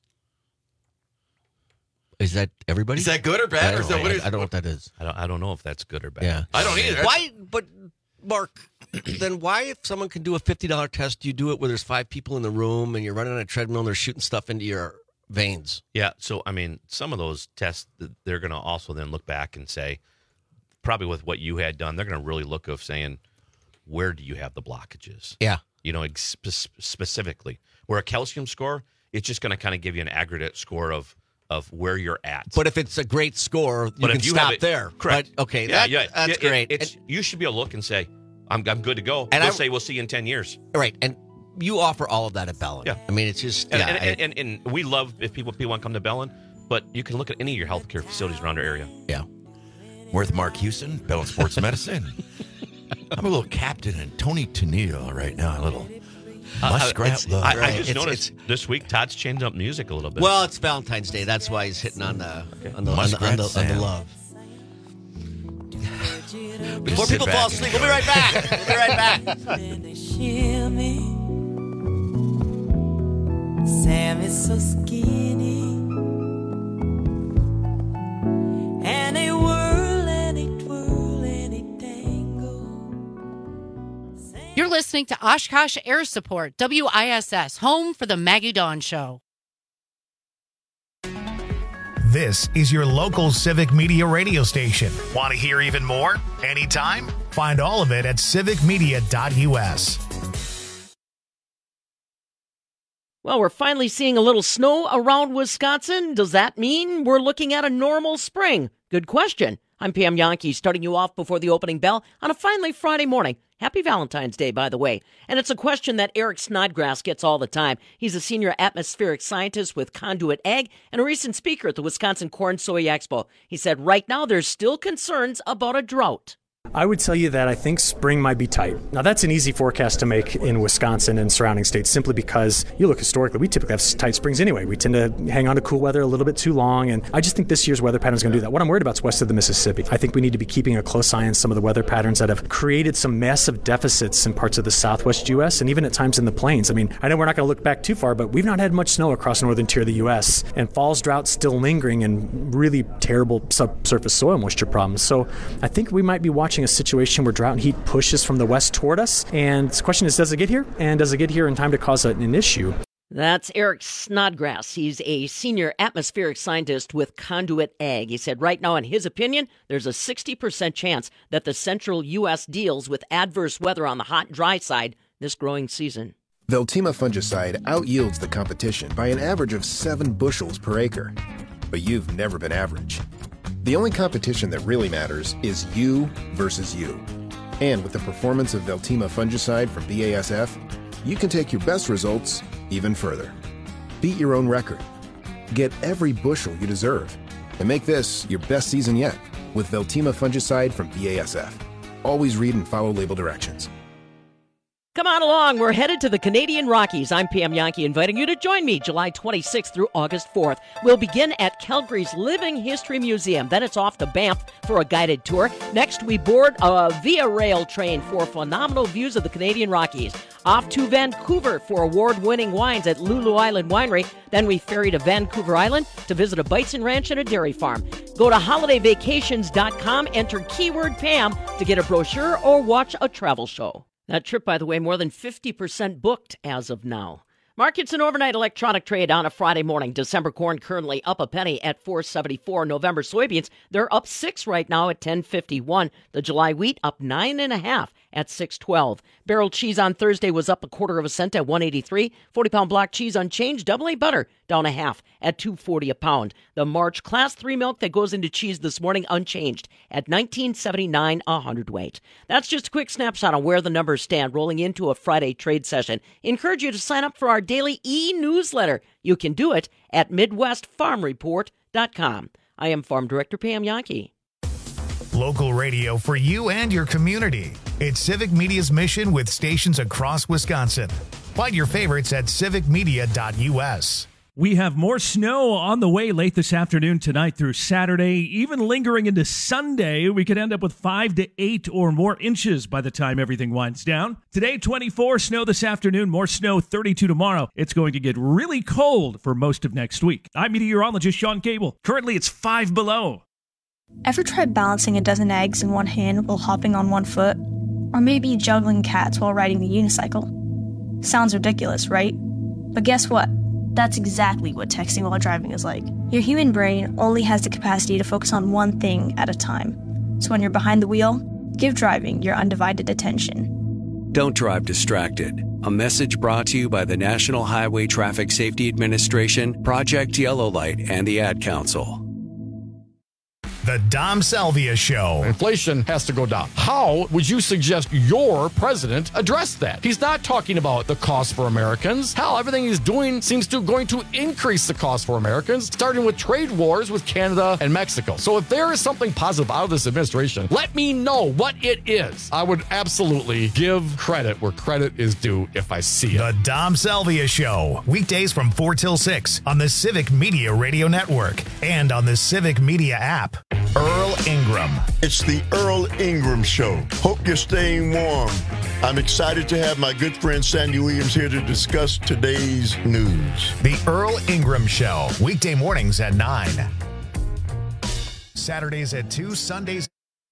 Speaker 20: Is that everybody?
Speaker 19: Is that good or bad?
Speaker 20: I don't know what that is.
Speaker 21: I don't know if that's good or bad.
Speaker 20: Yeah.
Speaker 19: I don't either.
Speaker 20: Why? But Mark, then why, if someone can do a $50 test, do you do it where there's 5 people in the room and you're running on a treadmill and they're shooting stuff into your veins?
Speaker 21: Yeah. So I mean, some of those tests, they're going to also then look back and say, probably with what you had done, they're going to really look of saying, where do you have the blockages?
Speaker 20: Yeah.
Speaker 21: Specifically, where a calcium score, it's just going to kind of give you an aggregate score of where you're at.
Speaker 20: But if it's a great score, you can stop there.
Speaker 21: Correct.
Speaker 20: But, okay, that's great.
Speaker 21: You should be able to look and say, I'm good to go.
Speaker 20: And
Speaker 21: we'll see you in 10 years.
Speaker 20: Right. And you offer all of that at Bellin.
Speaker 21: Yeah.
Speaker 20: I mean, it's just...
Speaker 21: And we love if people want to come to Bellin, but you can look at any of your healthcare facilities around our area.
Speaker 20: Yeah.
Speaker 19: We're with Mark Houston, Bellin Sports Medicine. I'm a little Captain and Tony Tennille right now, a little...
Speaker 21: I just noticed this week Todd's changed up music a little bit.
Speaker 20: Well, it's Valentine's Day. That's why he's hitting on the love. Before people fall asleep, we'll be right back.
Speaker 7: so skinny. And they whirl and they twirl and they tango.
Speaker 5: You're listening to Oshkosh Air Support, WISS, home for the Maggie Dawn Show.
Speaker 1: This is your local Civic Media radio station. Want to hear even more? Anytime? Find all of it at civicmedia.us.
Speaker 6: Well, we're finally seeing a little snow around Wisconsin. Does that mean we're looking at a normal spring? Good question. I'm Pam Yankee, starting you off before the opening bell on a finally Friday morning. Happy Valentine's Day, by the way. And it's a question that Eric Snodgrass gets all the time. He's a senior atmospheric scientist with Conduit Ag and a recent speaker at the Wisconsin Corn Soy Expo. He said right now there's still concerns about a drought.
Speaker 23: I would tell you that I think spring might be tight. Now, that's an easy forecast to make in Wisconsin and surrounding states simply because you look historically, we typically have tight springs anyway. We tend to hang on to cool weather a little bit too long, and I just think this year's weather pattern is going to do that. What I'm worried about is west of the Mississippi. I think we need to be keeping a close eye on some of the weather patterns that have created some massive deficits in parts of the southwest U.S. and even at times in the plains. I mean, I know we're not going to look back too far, but we've not had much snow across the northern tier of the U.S., and fall's drought still lingering and really terrible subsurface soil moisture problems. So I think we might be watching a situation where drought and heat pushes from the west toward us. And the question is, does it get here? And does it get here in time to cause an issue?
Speaker 6: That's Eric Snodgrass. He's a senior atmospheric scientist with Conduit Ag. He said right now, in his opinion, there's a 60% chance that the central U.S. deals with adverse weather on the hot and dry side this growing season.
Speaker 24: Veltima fungicide outyields the competition by an average of 7 bushels per acre. But you've never been average. The only competition that really matters is you versus you. And with the performance of Veltima fungicide from BASF, you can take your best results even further. Beat your own record. Get every bushel you deserve. And make this your best season yet with Veltima fungicide from BASF. Always read and follow label directions.
Speaker 6: Come on along. We're headed to the Canadian Rockies. I'm Pam Yankee, inviting you to join me July 26th through August 4th. We'll begin at Calgary's Living History Museum. Then it's off to Banff for a guided tour. Next, we board a Via Rail train for phenomenal views of the Canadian Rockies. Off to Vancouver for award-winning wines at Lulu Island Winery. Then we ferry to Vancouver Island to visit a bison ranch and a dairy farm. Go to holidayvacations.com, enter keyword Pam to get a brochure or watch a travel show. That trip, by the way, more than 50% booked as of now. Markets and overnight electronic trade on a Friday morning. December corn currently up a penny at $4.74. November soybeans, they're up 6 right now at $10.51. The July wheat up 9.5 at $6.12. Barrel cheese on Thursday was up 1/4 cent at $1.83. 40-pound block cheese unchanged. Double A butter down 1/2 at $2.40 a pound. The March Class 3 milk that goes into cheese this morning unchanged at $19.79 a hundredweight. That's just a quick snapshot on where the numbers stand rolling into a Friday trade session. Encourage you to sign up for our daily e-newsletter. You can do it at MidwestFarmReport.com. I am Farm Director Pam Yankee.
Speaker 1: Local radio for you and your community. It's Civic Media's mission with stations across Wisconsin. Find your favorites at civicmedia.us.
Speaker 16: We have more snow on the way late this afternoon, tonight through Saturday, even lingering into Sunday. We could end up with 5 to 8 or more inches by the time everything winds down. Today, 24, snow this afternoon, more snow, 32 tomorrow. It's going to get really cold for most of next week. I'm meteorologist Sean Cable. Currently, it's 5 below.
Speaker 25: Ever tried balancing a dozen eggs in one hand while hopping on one foot? Or maybe juggling cats while riding the unicycle? Sounds ridiculous, right? But guess what? That's exactly what texting while driving is like. Your human brain only has the capacity to focus on one thing at a time. So when you're behind the wheel, give driving your undivided attention.
Speaker 26: Don't drive distracted. A message brought to you by the National Highway Traffic Safety Administration, Project Yellow Light, and the Ad Council.
Speaker 1: The Dom Salvia Show.
Speaker 17: Inflation has to go down. How would you suggest your president address that? He's not talking about the cost for Americans. Hell, everything he's doing seems to going to increase the cost for Americans, starting with trade wars with Canada and Mexico. So if there is something positive out of this administration, let me know what it is. I would absolutely give credit where credit is due if I see it.
Speaker 1: The Dom Salvia Show. Weekdays from 4 till 6 on the Civic Media Radio Network and on the Civic Media app. Earl Ingram.
Speaker 2: It's the Earl Ingram Show. Hope you're staying warm. I'm excited to have my good friend Sandy Williams here to discuss today's news.
Speaker 1: The Earl Ingram Show, weekday mornings at 9. Saturdays at 2, Sundays.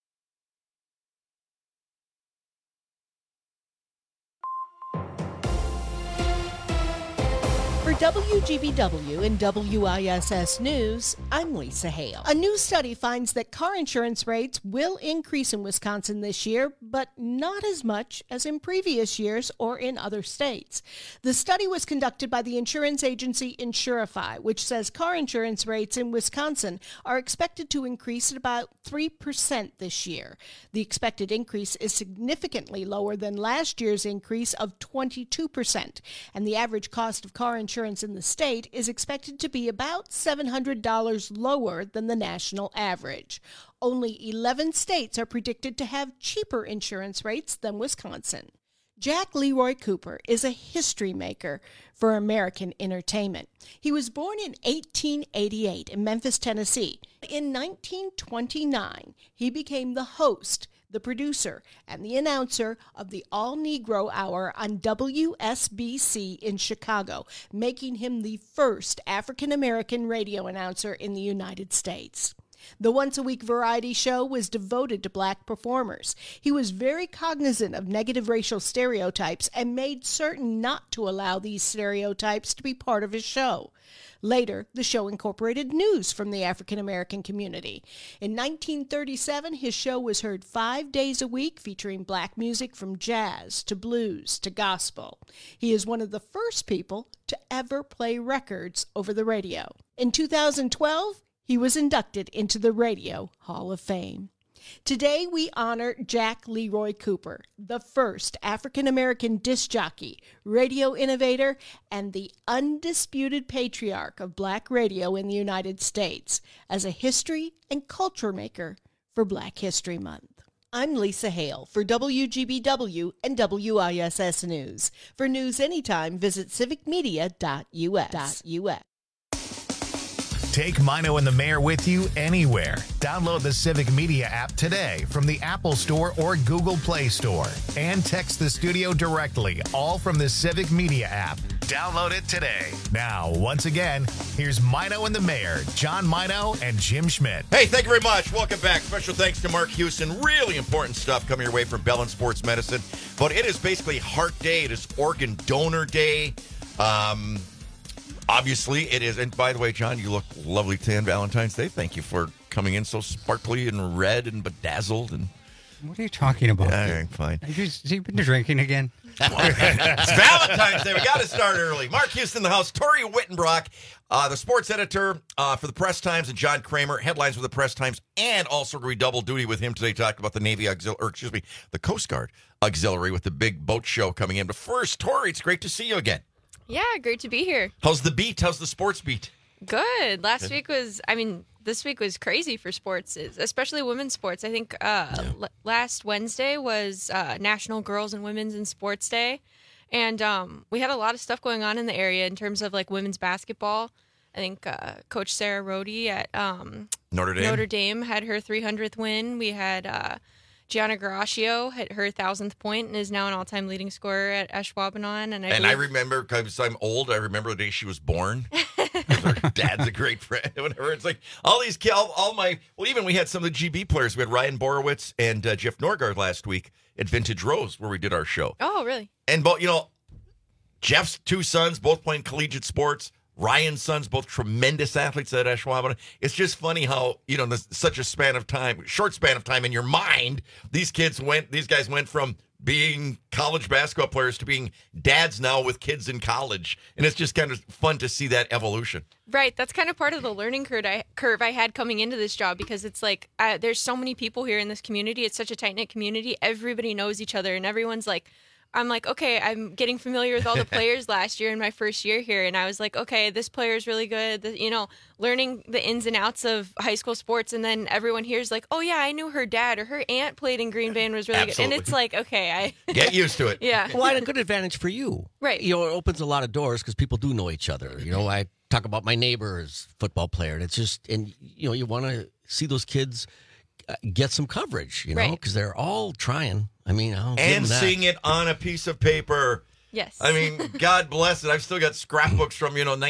Speaker 4: For WGBW and WISS News, I'm Lisa Hale. A new study finds that car insurance rates will increase in Wisconsin this year, but not as much as in previous years or in other states. The study was conducted by the insurance agency Insurify, which says car insurance rates in Wisconsin are expected to increase at about 3% this year. The expected increase is significantly lower than last year's increase of 22%, and the average cost of car insurance in the state is expected to be about $700 lower than the national average. Only 11 states are predicted to have cheaper insurance rates than Wisconsin. Jack Leroy Cooper is a history maker for American entertainment. He was born in 1888 in Memphis, Tennessee. In 1929, he became the host, the producer, and the announcer of the All-Negro Hour on WSBC in Chicago, making him the first African-American radio announcer in the United States. The once-a-week variety show was devoted to black performers. He was very cognizant of negative racial stereotypes and made certain not to allow these stereotypes to be part of his show. Later, the show incorporated news from the African-American community. In 1937, his show was heard 5 days a week, featuring black music from jazz to blues to gospel. He is one of the first people to ever play records over the radio. In 2012, he was inducted into the Radio Hall of Fame. Today, we honor Jack Leroy Cooper, the first African-American disc jockey, radio innovator, and the undisputed patriarch of black radio in the United States, as a history and culture maker for Black History Month. I'm Lisa Hale for WGBW and WISS News. For news anytime, visit civicmedia.us.
Speaker 1: Take Mino and the Mayor with you anywhere. Download the Civic Media app today from the Apple Store or Google Play Store. And text the studio directly, all from the Civic Media app. Download it today. Now, once again, here's Mino and the Mayor, John Mino and Jim Schmidt.
Speaker 19: Hey, thank you very much. Welcome back. Special thanks to Mark Houston. Really important stuff coming your way from Bellin Sports Medicine. But it is basically Heart Day. It is Organ Donor Day. Obviously, it is. And by the way, John, you look lovely today on Valentine's Day. Thank you for coming in so sparkly and red and bedazzled. And
Speaker 8: what are you talking about?
Speaker 19: Fine.
Speaker 8: Have you been drinking again?
Speaker 19: It's Valentine's Day. We got to start early. Mark Houston in the house. Tori Wittenbrock, the sports editor for the Press Times, and John Kramer, headlines for the Press Times, and also we double duty with him today, talking about the the Coast Guard Auxiliary with the big boat show coming in. But first, Tori, it's great to see you again.
Speaker 9: Yeah, great to be here.
Speaker 19: How's the beat? How's the sports beat?
Speaker 9: Good. This week was crazy for sports, especially women's sports. I think last Wednesday was National Girls and Women's in Sports Day. And we had a lot of stuff going on in the area in terms of like women's basketball. I think Coach Sarah Rhodey at Notre Dame had her 300th win. We had Gianna Garaccio hit her 1,000th point and is now an all-time leading scorer at Ashwaubenon. And I remember, because I'm old, I remember the day she was born. Her dad's a great friend. Whatever. It's like all these kids, even we had some of the GB players. We had Ryan Borowitz and Jeff Norgard last week at Vintage Rose, where we did our show. Oh, really?
Speaker 19: And Jeff's two sons, both playing collegiate sports. Ryan's sons, both tremendous athletes at Ashwaubenon. It's just funny how, such a short span of time in your mind, these guys went from being college basketball players to being dads now with kids in college. And it's just kind of fun to see that evolution.
Speaker 9: Right. That's kind of part of the learning curve I had coming into this job, because it's like there's so many people here in this community. It's such a tight-knit community. Everybody knows each other, and everyone's like, I'm like, okay, I'm getting familiar with all the players last year in my first year here. And I was like, okay, this player is really good. Learning the ins and outs of high school sports. And then everyone here is like, oh, yeah, I knew her dad or her aunt played in Green Bay and was really good. And it's like, okay,
Speaker 19: get used to it.
Speaker 9: Yeah.
Speaker 20: Well, and a good advantage for you.
Speaker 9: Right.
Speaker 20: It opens a lot of doors because people do know each other. I talk about my neighbor's football player, and it's just, and you want to see those kids get some coverage, because they're all trying. I mean,
Speaker 19: and seeing it on a piece of paper.
Speaker 9: Yes.
Speaker 19: I mean, God bless it. I've still got scrapbooks from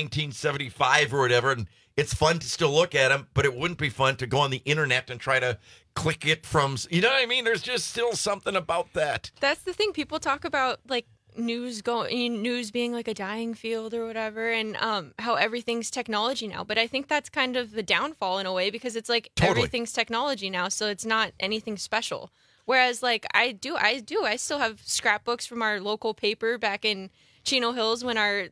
Speaker 19: 1975 or whatever, and it's fun to still look at them. But it wouldn't be fun to go on the internet and try to click it from. You know what I mean? There's just still something about that.
Speaker 9: That's the thing. People talk about news being like a dying field or whatever, and how everything's technology now. But I think that's kind of the downfall in a way, because it's like everything's technology now, so it's not anything special. Whereas I still have scrapbooks from our local paper back in Chino Hills when our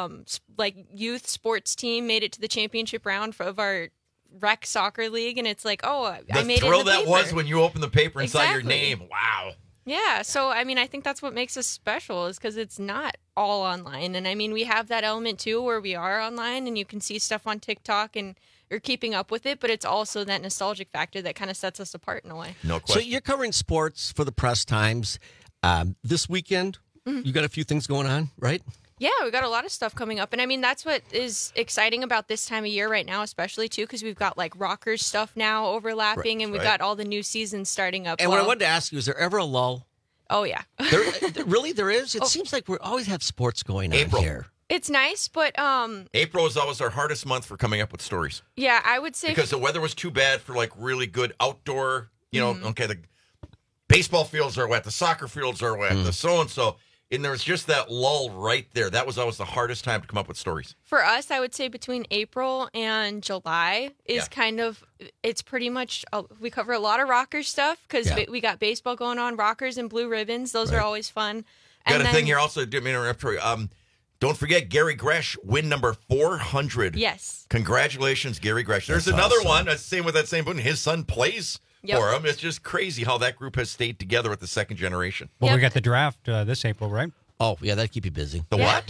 Speaker 9: youth sports team made it to the championship round of our rec soccer league, and it's like, I made it in the
Speaker 19: thrill that
Speaker 9: paper.
Speaker 19: was when you opened the paper and saw your
Speaker 9: Exactly.
Speaker 19: name. Wow.
Speaker 9: Yeah, so I mean, I think that's what makes us special, is because it's not all online. And I mean, we have that element too where we are online and you can see stuff on TikTok and you're keeping up with it, but it's also that nostalgic factor that kind of sets us apart in a way.
Speaker 19: No question.
Speaker 20: So you're covering sports for the Press Times. This weekend, you got a few things going on, right?
Speaker 9: Yeah, we got a lot of stuff coming up. And I mean, that's what is exciting about this time of year right now, especially too, because we've got Rockers stuff now overlapping, and we've got all the new seasons starting up.
Speaker 20: And what I wanted to ask you, is there ever a lull?
Speaker 9: Oh, yeah.
Speaker 20: Really, there is? It seems like we always have sports going on here.
Speaker 9: It's nice, but
Speaker 19: April is always our hardest month for coming up with stories.
Speaker 9: Yeah, I would say
Speaker 19: because the weather was too bad for really good outdoor. Okay, the baseball fields are wet, the soccer fields are wet, the so and so, and there was just that lull right there. That was always the hardest time to come up with stories.
Speaker 9: For us, I would say between April and July is kind of, it's pretty much, we cover a lot of Rockers stuff because we got baseball going on, Rockers and Blue Ribbons. Those are always fun.
Speaker 19: Got a thing here also, didn't mean to interrupt you. Don't forget Gary Gresh, win number 400.
Speaker 9: Yes.
Speaker 19: Congratulations, Gary Gresh. There's another one, same with that same book. His son plays for him. It's just crazy how that group has stayed together with the second generation.
Speaker 8: Well, we got the draft this April, right?
Speaker 20: Oh, yeah, that'd keep you busy.
Speaker 19: The what?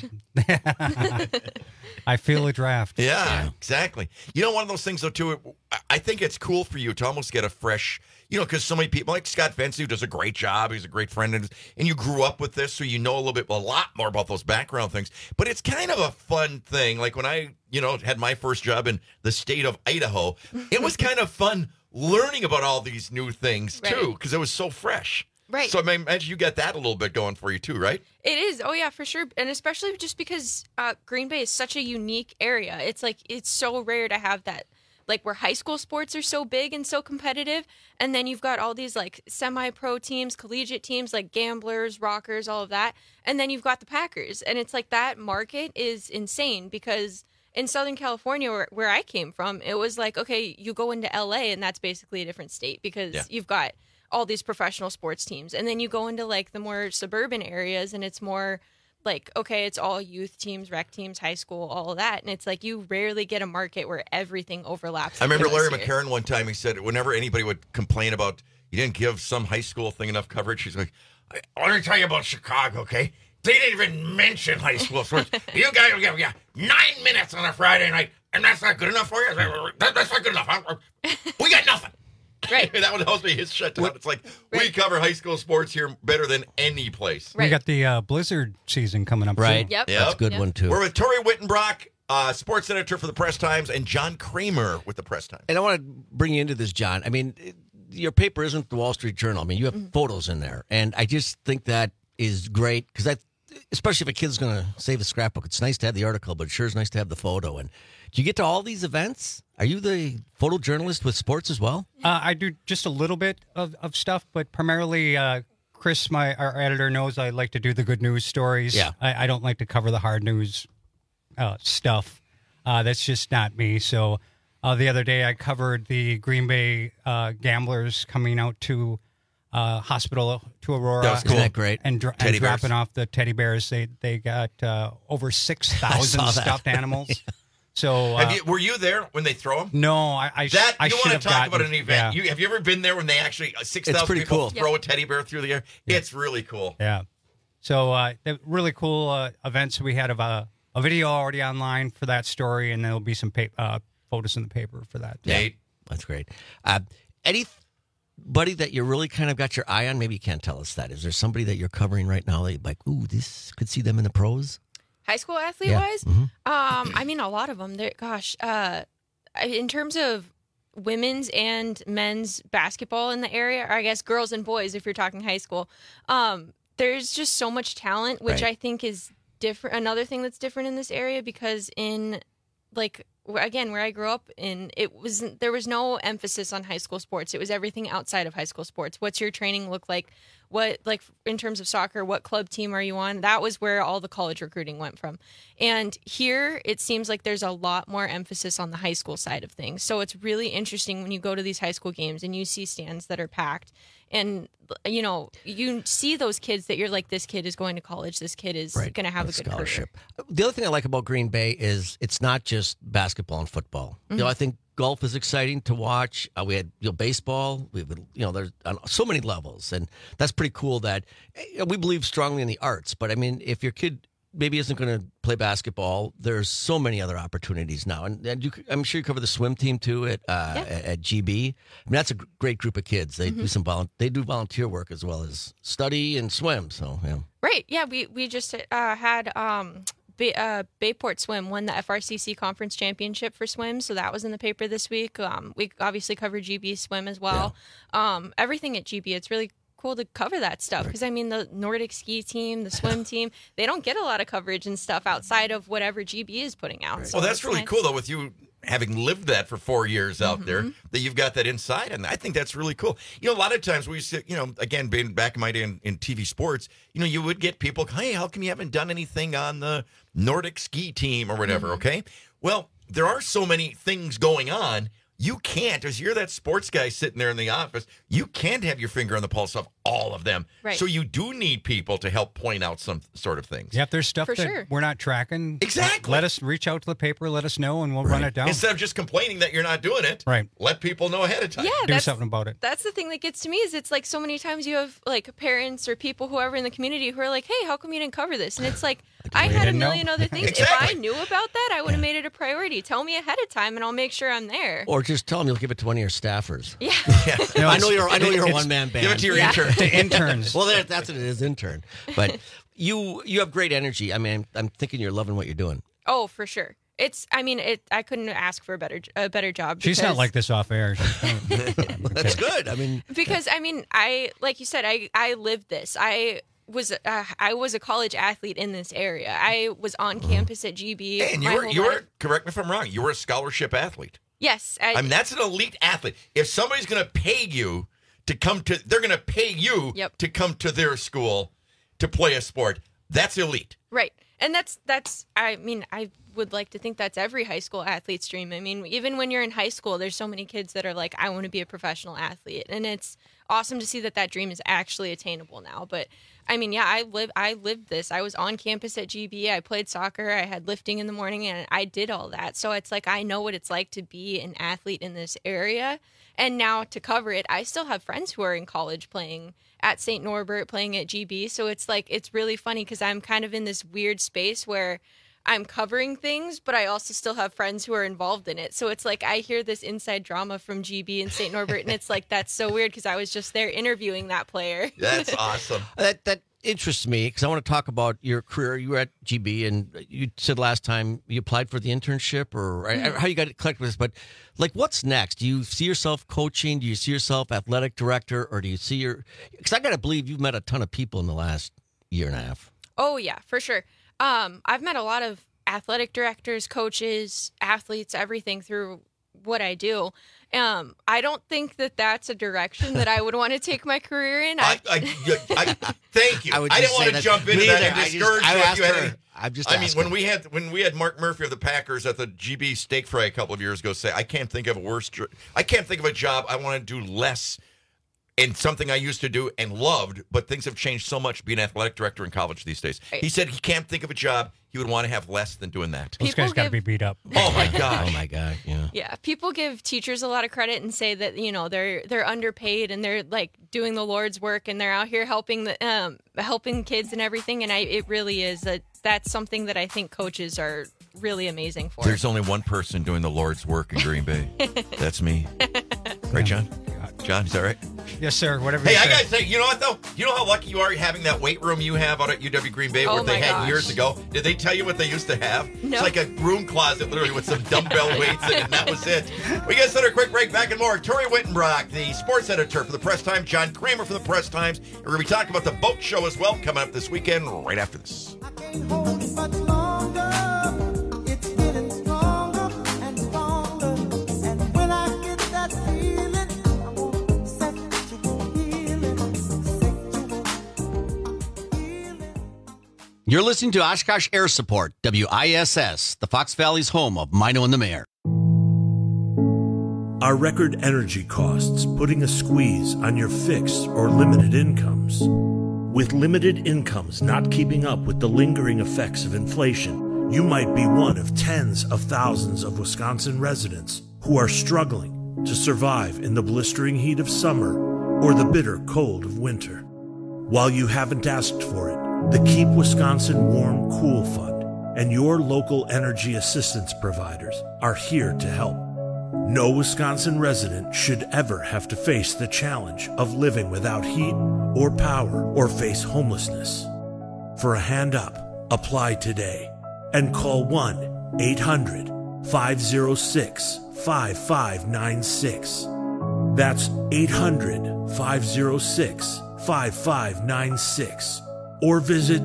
Speaker 8: I feel a draft.
Speaker 19: Yeah, exactly. One of those things, though, too, I think it's cool for you to almost get a fresh, because so many people, like Scott Fency, who does a great job, he's a great friend, and you grew up with this, so you know a lot more about those background things. But it's kind of a fun thing. Like when I, had my first job in the state of Idaho, it was kind of fun learning about all these new things, too, because it was so fresh.
Speaker 9: Right.
Speaker 19: So I imagine you got that a little bit going for you, too, right?
Speaker 9: It is. Oh, yeah, for sure. And especially just because Green Bay is such a unique area. It's it's so rare to have that, where high school sports are so big and so competitive. And then you've got all these, semi-pro teams, collegiate teams, like Gamblers, Rockers, all of that. And then you've got the Packers. And it's that market is insane because in Southern California, where I came from, it was okay, you go into LA and that's basically a different state because you've got all these professional sports teams. And then you go into the more suburban areas and it's more okay, it's all youth teams, rec teams, high school, all of that. And it's you rarely get a market where everything overlaps.
Speaker 19: I remember Larry McCarron one time, he said whenever anybody would complain about you didn't give some high school thing enough coverage, he's like, I want to tell you about Chicago, okay? They didn't even mention high school sports. You guys will give 9 minutes on a Friday night, and that's not good enough for you? That's not good enough. We got nothing.
Speaker 9: Right.
Speaker 19: That would help me his shutdown. It's we cover high school sports here better than any place.
Speaker 8: We got the Blizzard season coming up.
Speaker 20: Right.
Speaker 8: Soon.
Speaker 9: Yep.
Speaker 20: That's a good one, too.
Speaker 19: We're with Tori Wittenbrock, sports editor for the Press Times, and John Kramer with the Press Times.
Speaker 20: And I want to bring you into this, John. I mean, your paper isn't the Wall Street Journal. I mean, you have photos in there. And I just think that is great because especially if a kid's going to save a scrapbook, it's nice to have the article, but it sure is nice to have the photo. And do you get to all these events? Are you the photojournalist with sports as well?
Speaker 8: I do just a little bit of stuff, but primarily Chris, our editor, knows I like to do the good news stories.
Speaker 20: Yeah.
Speaker 8: I don't like to cover the hard news stuff. That's just not me. So the other day I covered the Green Bay Gamblers coming out to hospital to Aurora.
Speaker 20: That was cool. Isn't that great?
Speaker 8: And dropping off the teddy bears. They got over 6,000 stuffed animals.
Speaker 20: Yeah.
Speaker 8: So
Speaker 19: were you there when they throw them?
Speaker 8: No, I
Speaker 19: you want
Speaker 8: should
Speaker 19: to
Speaker 8: have
Speaker 19: talk about an event?
Speaker 8: Yeah.
Speaker 19: Have you ever been there when they actually 6,000 people throw a teddy bear through the air? Yeah. It's really cool.
Speaker 8: Yeah. So the really cool events. We had a video already online for that story, and there'll be some photos in the paper for that.
Speaker 10: Yeah, that's great. Anybody that you really kind of got your eye on? Maybe you can't tell us that. Is there somebody that you're covering right now that you're like, ooh, this could see them in the pros?
Speaker 9: High school athlete wise? I mean, a lot of them. In terms of women's and men's basketball in the area, or I guess girls and boys, if you're talking high school, there's just so much talent, which I think is different. Another thing that's different in this area, because in again, where I grew up in, there was no emphasis on high school sports. It was everything outside of high school sports. What's your training look like? What, like in terms of soccer, what club team are you on? That was where all the college recruiting went from. And here it seems like there's a lot more emphasis on the high school side of things. So it's really interesting when you go to these high school games and you see stands that are packed, and you see those kids that you're like, this kid is going to college, this kid is going to have a good scholarship.
Speaker 10: The other thing I like about Green Bay is it's not just basketball and football.
Speaker 9: Mm-hmm.
Speaker 10: I think golf is exciting to watch. We had baseball. There's on so many levels, and that's pretty cool. That we believe strongly in the arts. But I mean, if your kid maybe isn't going to play basketball, there's so many other opportunities now. And I'm sure you cover the swim team too at GB. I mean, that's a great group of kids. They do they do volunteer work as well as study and swim. So yeah.
Speaker 9: Right. Yeah. We just had Bayport Swim won the FRCC Conference Championship for swim, so that was in the paper this week. We obviously covered GB swim as well. Yeah. Everything at GB, it's really cool to cover that stuff, because I mean, the Nordic ski team, the swim team, they don't get a lot of coverage and stuff outside of whatever GB is putting out.
Speaker 19: Right.
Speaker 9: So
Speaker 19: well, that's really cool though, with you having lived that for 4 years out there, that you've got that inside, and I think that's really cool. A lot of times we sit, again, being back in my day in TV sports, you would get people, hey, how come you haven't done anything on the Nordic ski team or whatever? Okay, well, there are so many things going on. You can't, as you're that sports guy sitting there in the office, you can't have your finger on the pulse of all of them.
Speaker 9: Right.
Speaker 19: So you do need people to help point out some sort of things.
Speaker 8: Yeah, if there's stuff we're not tracking,
Speaker 19: exactly,
Speaker 8: let us reach out to the paper, let us know, and we'll run it down.
Speaker 19: Instead of just complaining that you're not doing it, let people know ahead of time.
Speaker 9: Yeah,
Speaker 8: do something about it.
Speaker 9: That's the thing that gets to me, is it's like so many times you have like parents or people, whoever in the community, who are like, hey, how come you didn't cover this? And it's like, I had a million other things.
Speaker 19: Exactly.
Speaker 9: If I knew about that, I would have made it a priority. Tell me ahead of time and I'll make sure I'm there.
Speaker 10: Or just tell them you'll give it to one of your staffers.
Speaker 9: Yeah.
Speaker 10: No, I know you're a one-man band.
Speaker 19: Give it to your intern.
Speaker 8: The interns.
Speaker 10: Well, that's what it is, intern. But you have great energy. I mean, I'm thinking you're loving what you're doing.
Speaker 9: Oh, for sure. I couldn't ask for a better job.
Speaker 8: She's not like this off air.
Speaker 10: That's good. I mean,
Speaker 9: because I like you said, I lived this. I was a college athlete in this area. I was on campus at GB.
Speaker 19: And you were, correct me if I'm wrong, you were a scholarship athlete.
Speaker 9: Yes.
Speaker 19: I mean, that's an elite athlete. If somebody's going to pay you to come to, they're going to pay you to come to their school to play a sport. That's elite.
Speaker 9: Right. And that's I mean, I would like to think that's every high school athlete's dream. I mean, even when you're in high school, there's so many kids that are like, I want to be a professional athlete. And it's awesome to see that dream is actually attainable now. But I mean, yeah, I lived this. I was on campus at GB. I played soccer. I had lifting in the morning, and I did all that. So it's like, I know what it's like to be an athlete in this area. And now to cover it, I still have friends who are in college playing at St. Norbert, playing at GB. So it's like, it's really funny because I'm kind of in this weird space where I'm covering things, but I also still have friends who are involved in it. So it's like, I hear this inside drama from GB and St. Norbert, and it's like, that's so weird because I was just there interviewing that player.
Speaker 19: That's awesome.
Speaker 10: That interests me because I want to talk about your career. You were at GB, and you said last time you applied for the internship, or how you got it collected with this. But like, what's next? Do you see yourself coaching? Do you see yourself athletic director, or do you see because I got to believe you've met a ton of people in the last year and a half.
Speaker 9: Oh yeah, for sure. I've met a lot of athletic directors, coaches, athletes, everything through what I do. I don't think that that's a direction that I would want to take my career in.
Speaker 19: Thank you. I didn't want to jump into that and discourage you. I mean, when we had Mark Murphy of the Packers at the GB Steak Fry a couple of years ago say, I can't think of a job I want to do less. And something I used to do and loved, but things have changed so much being athletic director in college these days. Right. He said he can't think of a job he would want to have less than doing that.
Speaker 8: Those guys got to be beat up.
Speaker 19: Oh, my God.
Speaker 10: Oh, my God, yeah.
Speaker 9: Yeah, people give teachers a lot of credit and say that, they're underpaid and they're, like, doing the Lord's work, and they're out here helping helping kids and everything. And it really is that's something that I think coaches are really amazing for.
Speaker 19: There's only one person doing the Lord's work in Green Bay. That's me. Right, John? John, is that right?
Speaker 8: Yes, sir. Whatever.
Speaker 19: Hey,
Speaker 8: you
Speaker 19: I
Speaker 8: say.
Speaker 19: gotta say, you know what though? You know how lucky you are having that weight room you have out at UW Green Bay, where they had years ago. Did they tell you what they used to have?
Speaker 9: No.
Speaker 19: It's like a room closet, literally, with some dumbbell weights in it, and that was it. We got to set a quick break. Back and more. Tori Wittenbrock, the sports editor for the Press Times. John Kramer from the Press Times. And we're going to be talking about the boat show as well, coming up this weekend. Right after this.
Speaker 20: You're listening to Oshkosh Air Support, WISS, the Fox Valley's home of Mino and the Mayor.
Speaker 11: Are record energy costs putting a squeeze on your fixed or limited incomes? With limited incomes not keeping up with the lingering effects of inflation, you might be one of tens of thousands of Wisconsin residents who are struggling to survive in the blistering heat of summer or the bitter cold of winter. While you haven't asked for it, the Keep Wisconsin Warm Cool Fund and your local energy assistance providers are here to help. No Wisconsin resident should ever have to face the challenge of living without heat or power or face homelessness. For a hand up, apply today and call 1-800-506-5596. That's 800-506-5596. Or visit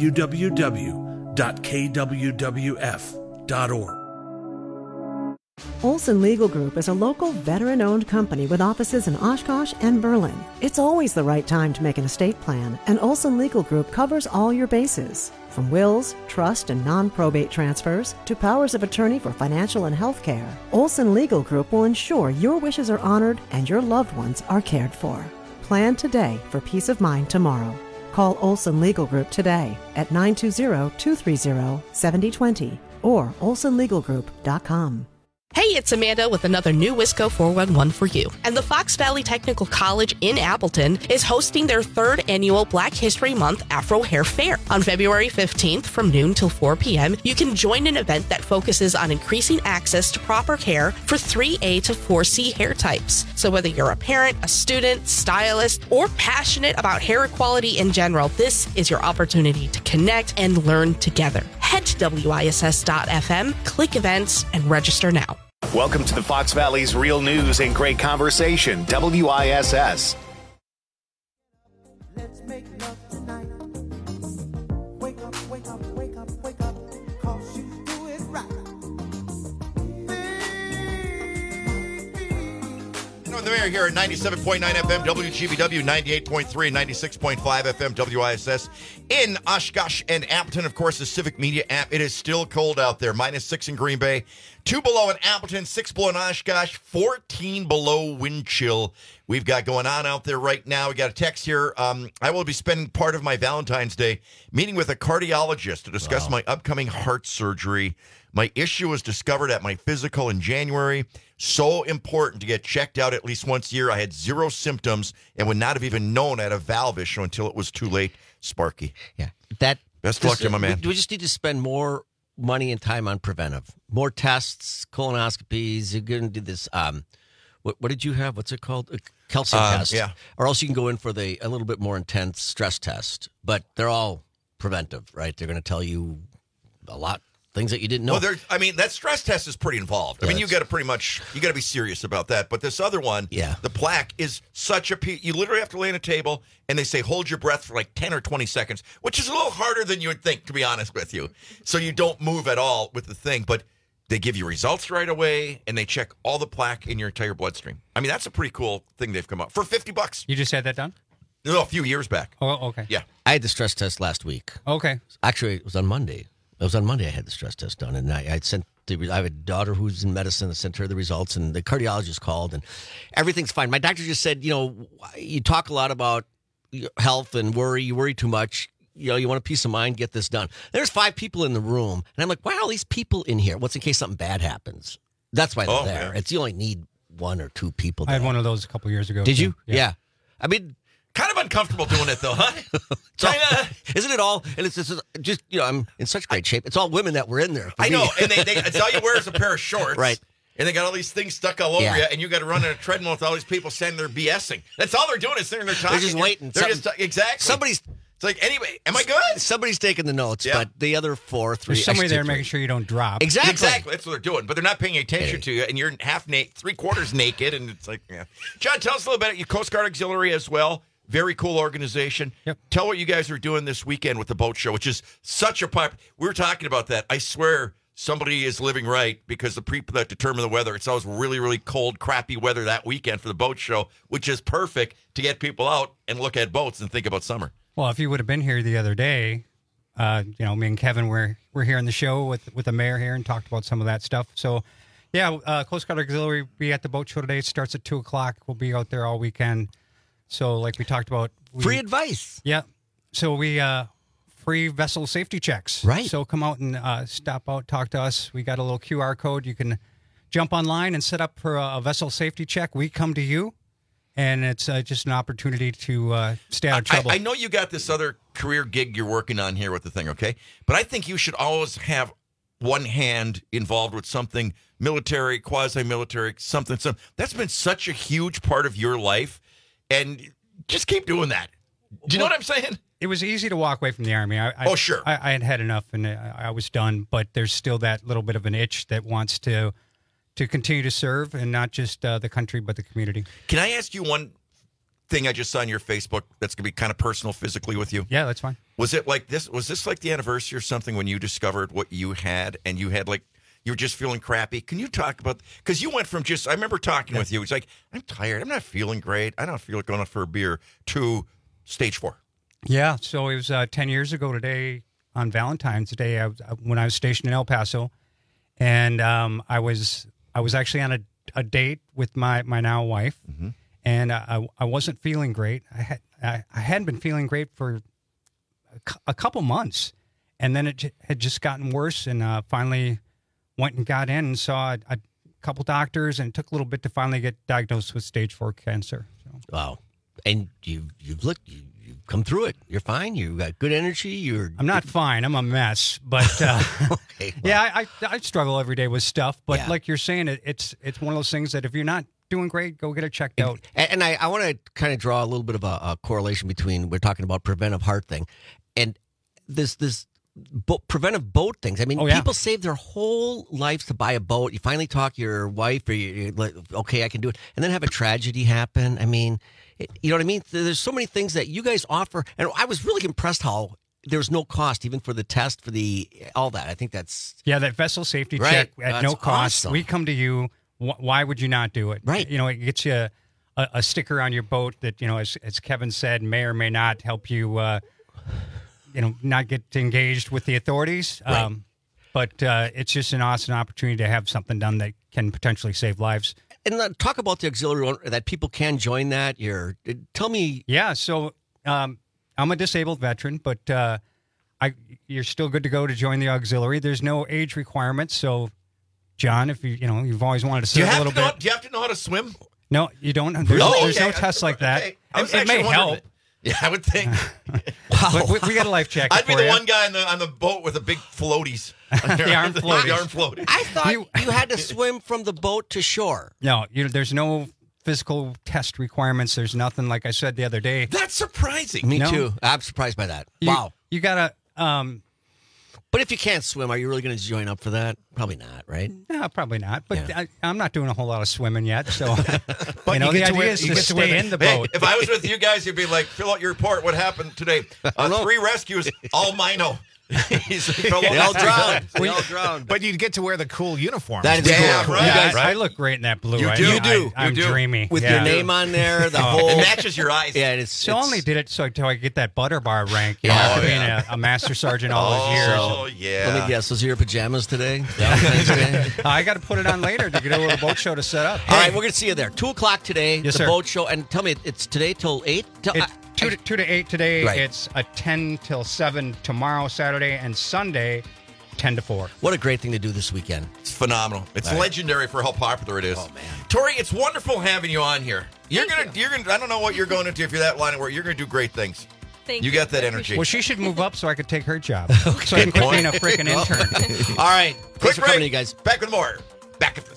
Speaker 11: www.kwwf.org.
Speaker 12: Olson Legal Group is a local veteran-owned company with offices in Oshkosh and Berlin. It's always the right time to make an estate plan, and Olson Legal Group covers all your bases. From wills, trust, and non-probate transfers to powers of attorney for financial and health care, Olson Legal Group will ensure your wishes are honored and your loved ones are cared for. Plan today for peace of mind tomorrow. Call Olson Legal Group today at 920-230-7020 or olsonlegalgroup.com.
Speaker 13: Hey, it's Amanda with another new Wisco 411 for you. And the Fox Valley Technical College in Appleton is hosting their third annual Black History Month Afro Hair Fair. On February 15th from noon till 4 p.m., you can join an event that focuses on increasing access to proper care for 3A to 4C hair types. So whether you're a parent, a student, stylist, or passionate about hair equality in general, this is your opportunity to connect and learn together. Head to WISS.FM, click events, and register now.
Speaker 1: Welcome to the Fox Valley's real news and great conversation, WISS.
Speaker 7: Let's make love tonight. Wake up, wake up, wake up, wake up, 'cause you do it right.
Speaker 19: The Mayor here at 97.9 FM, WGBW, 98.3 and 96.5 FM, WISS. In Oshkosh and Appleton, of course, the Civic Media app. It is still cold out there. -6 in Green Bay, 2 below in Appleton, 6 below in Oshkosh, 14 below wind chill. We've got going on out there right now. We got a text here. I will be spending part of my Valentine's Day meeting with a cardiologist to discuss my upcoming heart surgery. My issue was discovered at my physical in January. So important to get checked out at least once a year. I had 0 symptoms and would not have even known I had a valve issue until it was too late. Sparky.
Speaker 10: Yeah.
Speaker 19: Best of luck to you, my man.
Speaker 10: We just need to spend more money and time on preventive. More tests, colonoscopies. You're going to do this. What did you have? What's it called? A calcium test.
Speaker 19: Yeah.
Speaker 10: Or else you can go in for a little bit more intense stress test. But they're all preventive, right? They're going to tell you a lot. Things that you didn't know.
Speaker 19: Well, that stress test is pretty involved. I mean, you got to be serious about that. But this other one, the plaque is such a piece. You literally have to lay on a table, and they say hold your breath for like 10 or 20 seconds, which is a little harder than you would think, to be honest with you. So you don't move at all with the thing. But they give you results right away, and they check all the plaque in your entire bloodstream. I mean, that's a pretty cool thing they've come up for $50.
Speaker 8: You just had that done?
Speaker 19: No, a few years back.
Speaker 8: Oh, okay.
Speaker 19: Yeah.
Speaker 10: I had the stress test last week.
Speaker 8: Okay.
Speaker 10: Actually, it was on Monday. It was on Monday I had the stress test done, and I have a daughter who's in medicine. I sent her the results, and the cardiologist called, and everything's fine. My doctor just said, you talk a lot about health and worry. You worry too much. You want a peace of mind, get this done. There's 5 people in the room, and I'm like, why are all these people in here? What's in case something bad happens? That's why they're there.
Speaker 19: Yeah.
Speaker 10: You only need 1 or 2 people there.
Speaker 8: I had one of those a couple years ago.
Speaker 10: Did
Speaker 8: too.
Speaker 10: you? Yeah. I mean,
Speaker 19: Kind of uncomfortable doing it, though, huh?
Speaker 20: Isn't it all? And it's just I'm in such great shape. It's all women that were in there.
Speaker 19: I know, and it's all you wear is a pair of shorts.
Speaker 20: Right.
Speaker 19: And they got all these things stuck all over
Speaker 20: Yeah.
Speaker 19: you, and you got to run on a treadmill with all these people standing there BSing. That's all they're doing is sitting there talking.
Speaker 20: They're just waiting.
Speaker 19: They're just exactly. It's like, anyway, am I good?
Speaker 20: Somebody's taking the notes, but the other three.
Speaker 8: There's somebody there making sure you don't drop.
Speaker 19: Exactly. That's what they're doing. But they're not paying attention to you, and you're half naked, 3/4 naked, and it's like, yeah. John, tell us a little bit about your Coast Guard Auxiliary as well. Very cool organization.
Speaker 8: Yep.
Speaker 19: Tell what you guys are doing this weekend with the boat show, which is such a pop. We were talking about that. I swear somebody is living right because the people that determine the weather, it's always really, really cold, crappy weather that weekend for the boat show, which is perfect to get people out and look at boats and think about summer.
Speaker 8: Well, if you would have been here the other day, me and Kevin were here on the show with the mayor here and talked about some of that stuff. So, yeah, Coast Guard Auxiliary will be at the boat show today. It starts at 2:00. We'll be out there all weekend. So, like we talked about,
Speaker 20: free advice.
Speaker 8: Yeah. So we free vessel safety checks.
Speaker 20: Right.
Speaker 8: So come out and stop out, talk to us. We got a little QR code. You can jump online and set up for a vessel safety check. We come to you, and it's just an opportunity to stay out of trouble.
Speaker 19: I know you got this other career gig you're working on here with the thing, okay? But I think you should always have one hand involved with something military, quasi-military, something. That's been such a huge part of your life, and just keep doing that. Do you know what I'm saying?
Speaker 8: It was easy to walk away from the Army.
Speaker 19: Sure.
Speaker 8: I had had enough, and I was done. But there's still that little bit of an itch that wants to continue to serve, and not just the country, but the community.
Speaker 19: Can I ask you one thing I just saw on your Facebook that's going to be kind of personal physically with you?
Speaker 8: Yeah, that's fine.
Speaker 19: Was it like this? Was this like the anniversary or something when you discovered what you had, and you had you were just feeling crappy? Can you talk about, because you went from I remember talking with you, it's like, I'm tired, I'm not feeling great, I don't feel like going out for a beer, to stage 4.
Speaker 8: Yeah, so it was 10 years ago today on Valentine's Day when I was stationed in El Paso, and I was actually on a date with my now wife, and I wasn't feeling great. I hadn't been feeling great for a couple months, and then it had just gotten worse, and finally went and got in and saw a couple doctors, and it took a little bit to finally get diagnosed with stage 4 cancer. So.
Speaker 20: Wow. And you've come through it. You're fine. You got good energy.
Speaker 8: I'm not fine. I'm a mess. But
Speaker 20: okay, well.
Speaker 8: Yeah, I struggle every day with stuff. But like you're saying, it's one of those things that if you're not doing great, go get it checked out.
Speaker 20: And I want to kind of draw a little bit of a correlation between, we're talking about preventive heart thing and this preventive boat things. I mean, people save their whole lives to buy a boat. You finally talk to your wife, or you're like, okay, I can do it, and then have a tragedy happen. I mean, you know what I mean? There's so many things that you guys offer, and I was really impressed how there's no cost even for the test, for all that. I think that's
Speaker 8: that vessel safety check at no cost. Awesome. We come to you. Why would you not do it?
Speaker 20: Right.
Speaker 8: You know, it gets you a sticker on your boat that, you know, as Kevin said, may or may not help you. Not get engaged with the authorities.
Speaker 20: Right.
Speaker 8: But it's just an awesome opportunity to have something done that can potentially save lives.
Speaker 20: And talk about the auxiliary, that people can join that. Tell me.
Speaker 8: Yeah, so I'm a disabled veteran, but you're still good to go to join the auxiliary. There's no age requirement. So, John, if you've always wanted to serve a little bit.
Speaker 19: Do you have to know how to swim?
Speaker 8: No, you don't. There's no tests like that.
Speaker 19: Okay.
Speaker 8: It may help.
Speaker 19: Yeah, I would think.
Speaker 8: Wow. We got a life jacket.
Speaker 19: I'd be the one guy on the boat with the big floaties.
Speaker 8: The arm floaties.
Speaker 19: The arm floaties.
Speaker 20: I thought you had to swim from the boat to shore.
Speaker 8: No, there's no physical test requirements. There's nothing, like I said the other day.
Speaker 19: That's surprising.
Speaker 20: Me too. I'm surprised by that. Wow.
Speaker 8: You got to...
Speaker 20: But if you can't swim, are you really going to join up for that? Probably not, right?
Speaker 8: No, probably not. But I'm not doing a whole lot of swimming yet. So,
Speaker 19: but
Speaker 8: the idea is to stay in the boat.
Speaker 19: If I was with you guys, you'd be like, fill out your report. What happened today? 3 rescues, all Mino.
Speaker 20: They all drowned.
Speaker 1: But you'd get to wear the cool uniform.
Speaker 20: That is cool.
Speaker 19: Right.
Speaker 8: You guys, I look great in that blue.
Speaker 19: You do.
Speaker 8: I'm dreamy.
Speaker 20: With your name on there, the whole...
Speaker 19: It matches your eyes.
Speaker 20: Yeah,
Speaker 8: I only did it so I get that butter bar rank. After being a master sergeant all those years.
Speaker 19: Oh, yeah.
Speaker 20: Let me guess. Those are your pajamas today?
Speaker 8: I got to put it on later to get a little boat show to set up.
Speaker 20: All right, we're going to see you there. 2:00 today,
Speaker 8: yes,
Speaker 20: the
Speaker 8: sir.
Speaker 20: boat show. And tell me, it's today till 8?
Speaker 8: 2 to 8 today.
Speaker 20: Right.
Speaker 8: It's a 10 till 7 tomorrow, Saturday, and Sunday. 10-4.
Speaker 10: What a great thing to do this weekend.
Speaker 19: It's phenomenal. It's
Speaker 10: Right.
Speaker 19: legendary for how popular it is.
Speaker 10: Oh, man.
Speaker 19: Tori, it's wonderful having you on here. You're gonna I don't know what you're going into if you're that line of work. You're gonna do great things.
Speaker 9: Thank
Speaker 19: you.
Speaker 9: you.
Speaker 19: Got that energy.
Speaker 8: Well, she should move up so I could take her job. So I can quit being a freaking intern.
Speaker 19: All right. Quick
Speaker 10: for
Speaker 19: break.
Speaker 10: coming, you guys.
Speaker 19: Back with more. Back at this.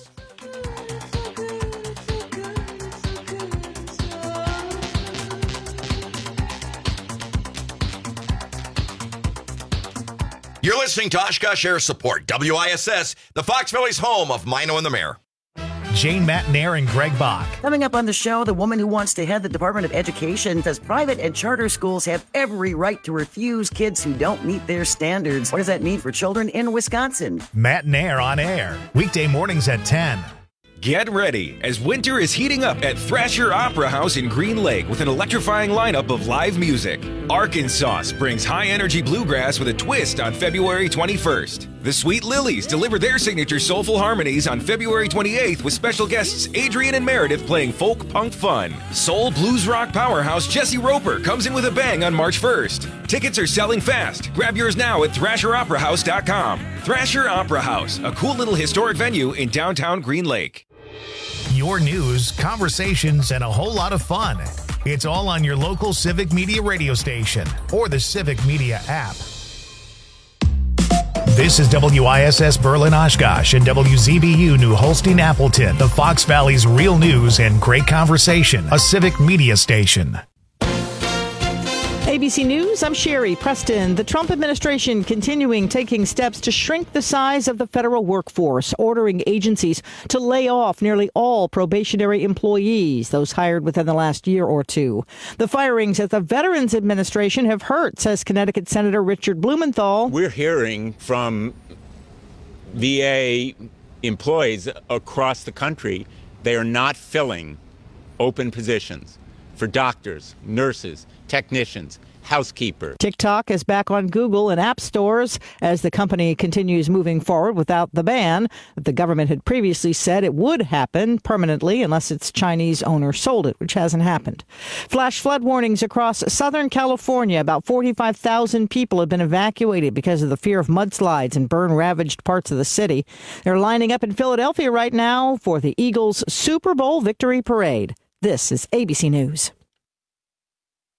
Speaker 19: You're listening to Oshkosh Air Support, WISS, the Fox Valley's home of Mino and the Mayor.
Speaker 1: Jane Matnair and Greg Bach.
Speaker 3: Coming up on the show, the woman who wants to head the Department of Education says private and charter schools have every right to refuse kids who don't meet their standards. What does that mean for children in Wisconsin?
Speaker 1: Matnair on air, weekday mornings at 10.
Speaker 14: Get ready, as winter is heating up at Thrasher Opera House in Green Lake with an electrifying lineup of live music. Arkansas brings high-energy bluegrass with a twist on February 21st. The Sweet Lilies deliver their signature soulful harmonies on February 28th with special guests Adrian and Meredith playing folk punk fun. Soul blues rock powerhouse Jesse Roper comes in with a bang on March 1st. Tickets are selling fast. Grab yours now at ThrasherOperaHouse.com. Thrasher Opera House, a cool little historic venue in downtown Green Lake.
Speaker 1: Your news, conversations, and a whole lot of fun. It's all on your local Civic Media radio station or the Civic Media app. This is WISS Berlin Oshkosh and WZBU New Holstein Appleton, the Fox Valley's real news and great conversation, a Civic Media station.
Speaker 15: ABC News, I'm Sherry Preston. The Trump administration continuing taking steps to shrink the size of the federal workforce, ordering agencies to lay off nearly all probationary employees, those hired within the last year or two. The firings at the Veterans Administration have hurt, says Connecticut Senator Richard Blumenthal.
Speaker 18: We're hearing from VA employees across the country they are not filling open positions for doctors, nurses, technicians, housekeepers.
Speaker 15: TikTok is back on Google and app stores as the company continues moving forward without the ban that the government had previously said it would happen permanently unless its Chinese owner sold it, which hasn't happened. Flash flood warnings across Southern California. About 45,000 people have been evacuated because of the fear of mudslides in burn-ravaged parts of the city. They're lining up in Philadelphia right now for the Eagles' Super Bowl victory parade. This is ABC News.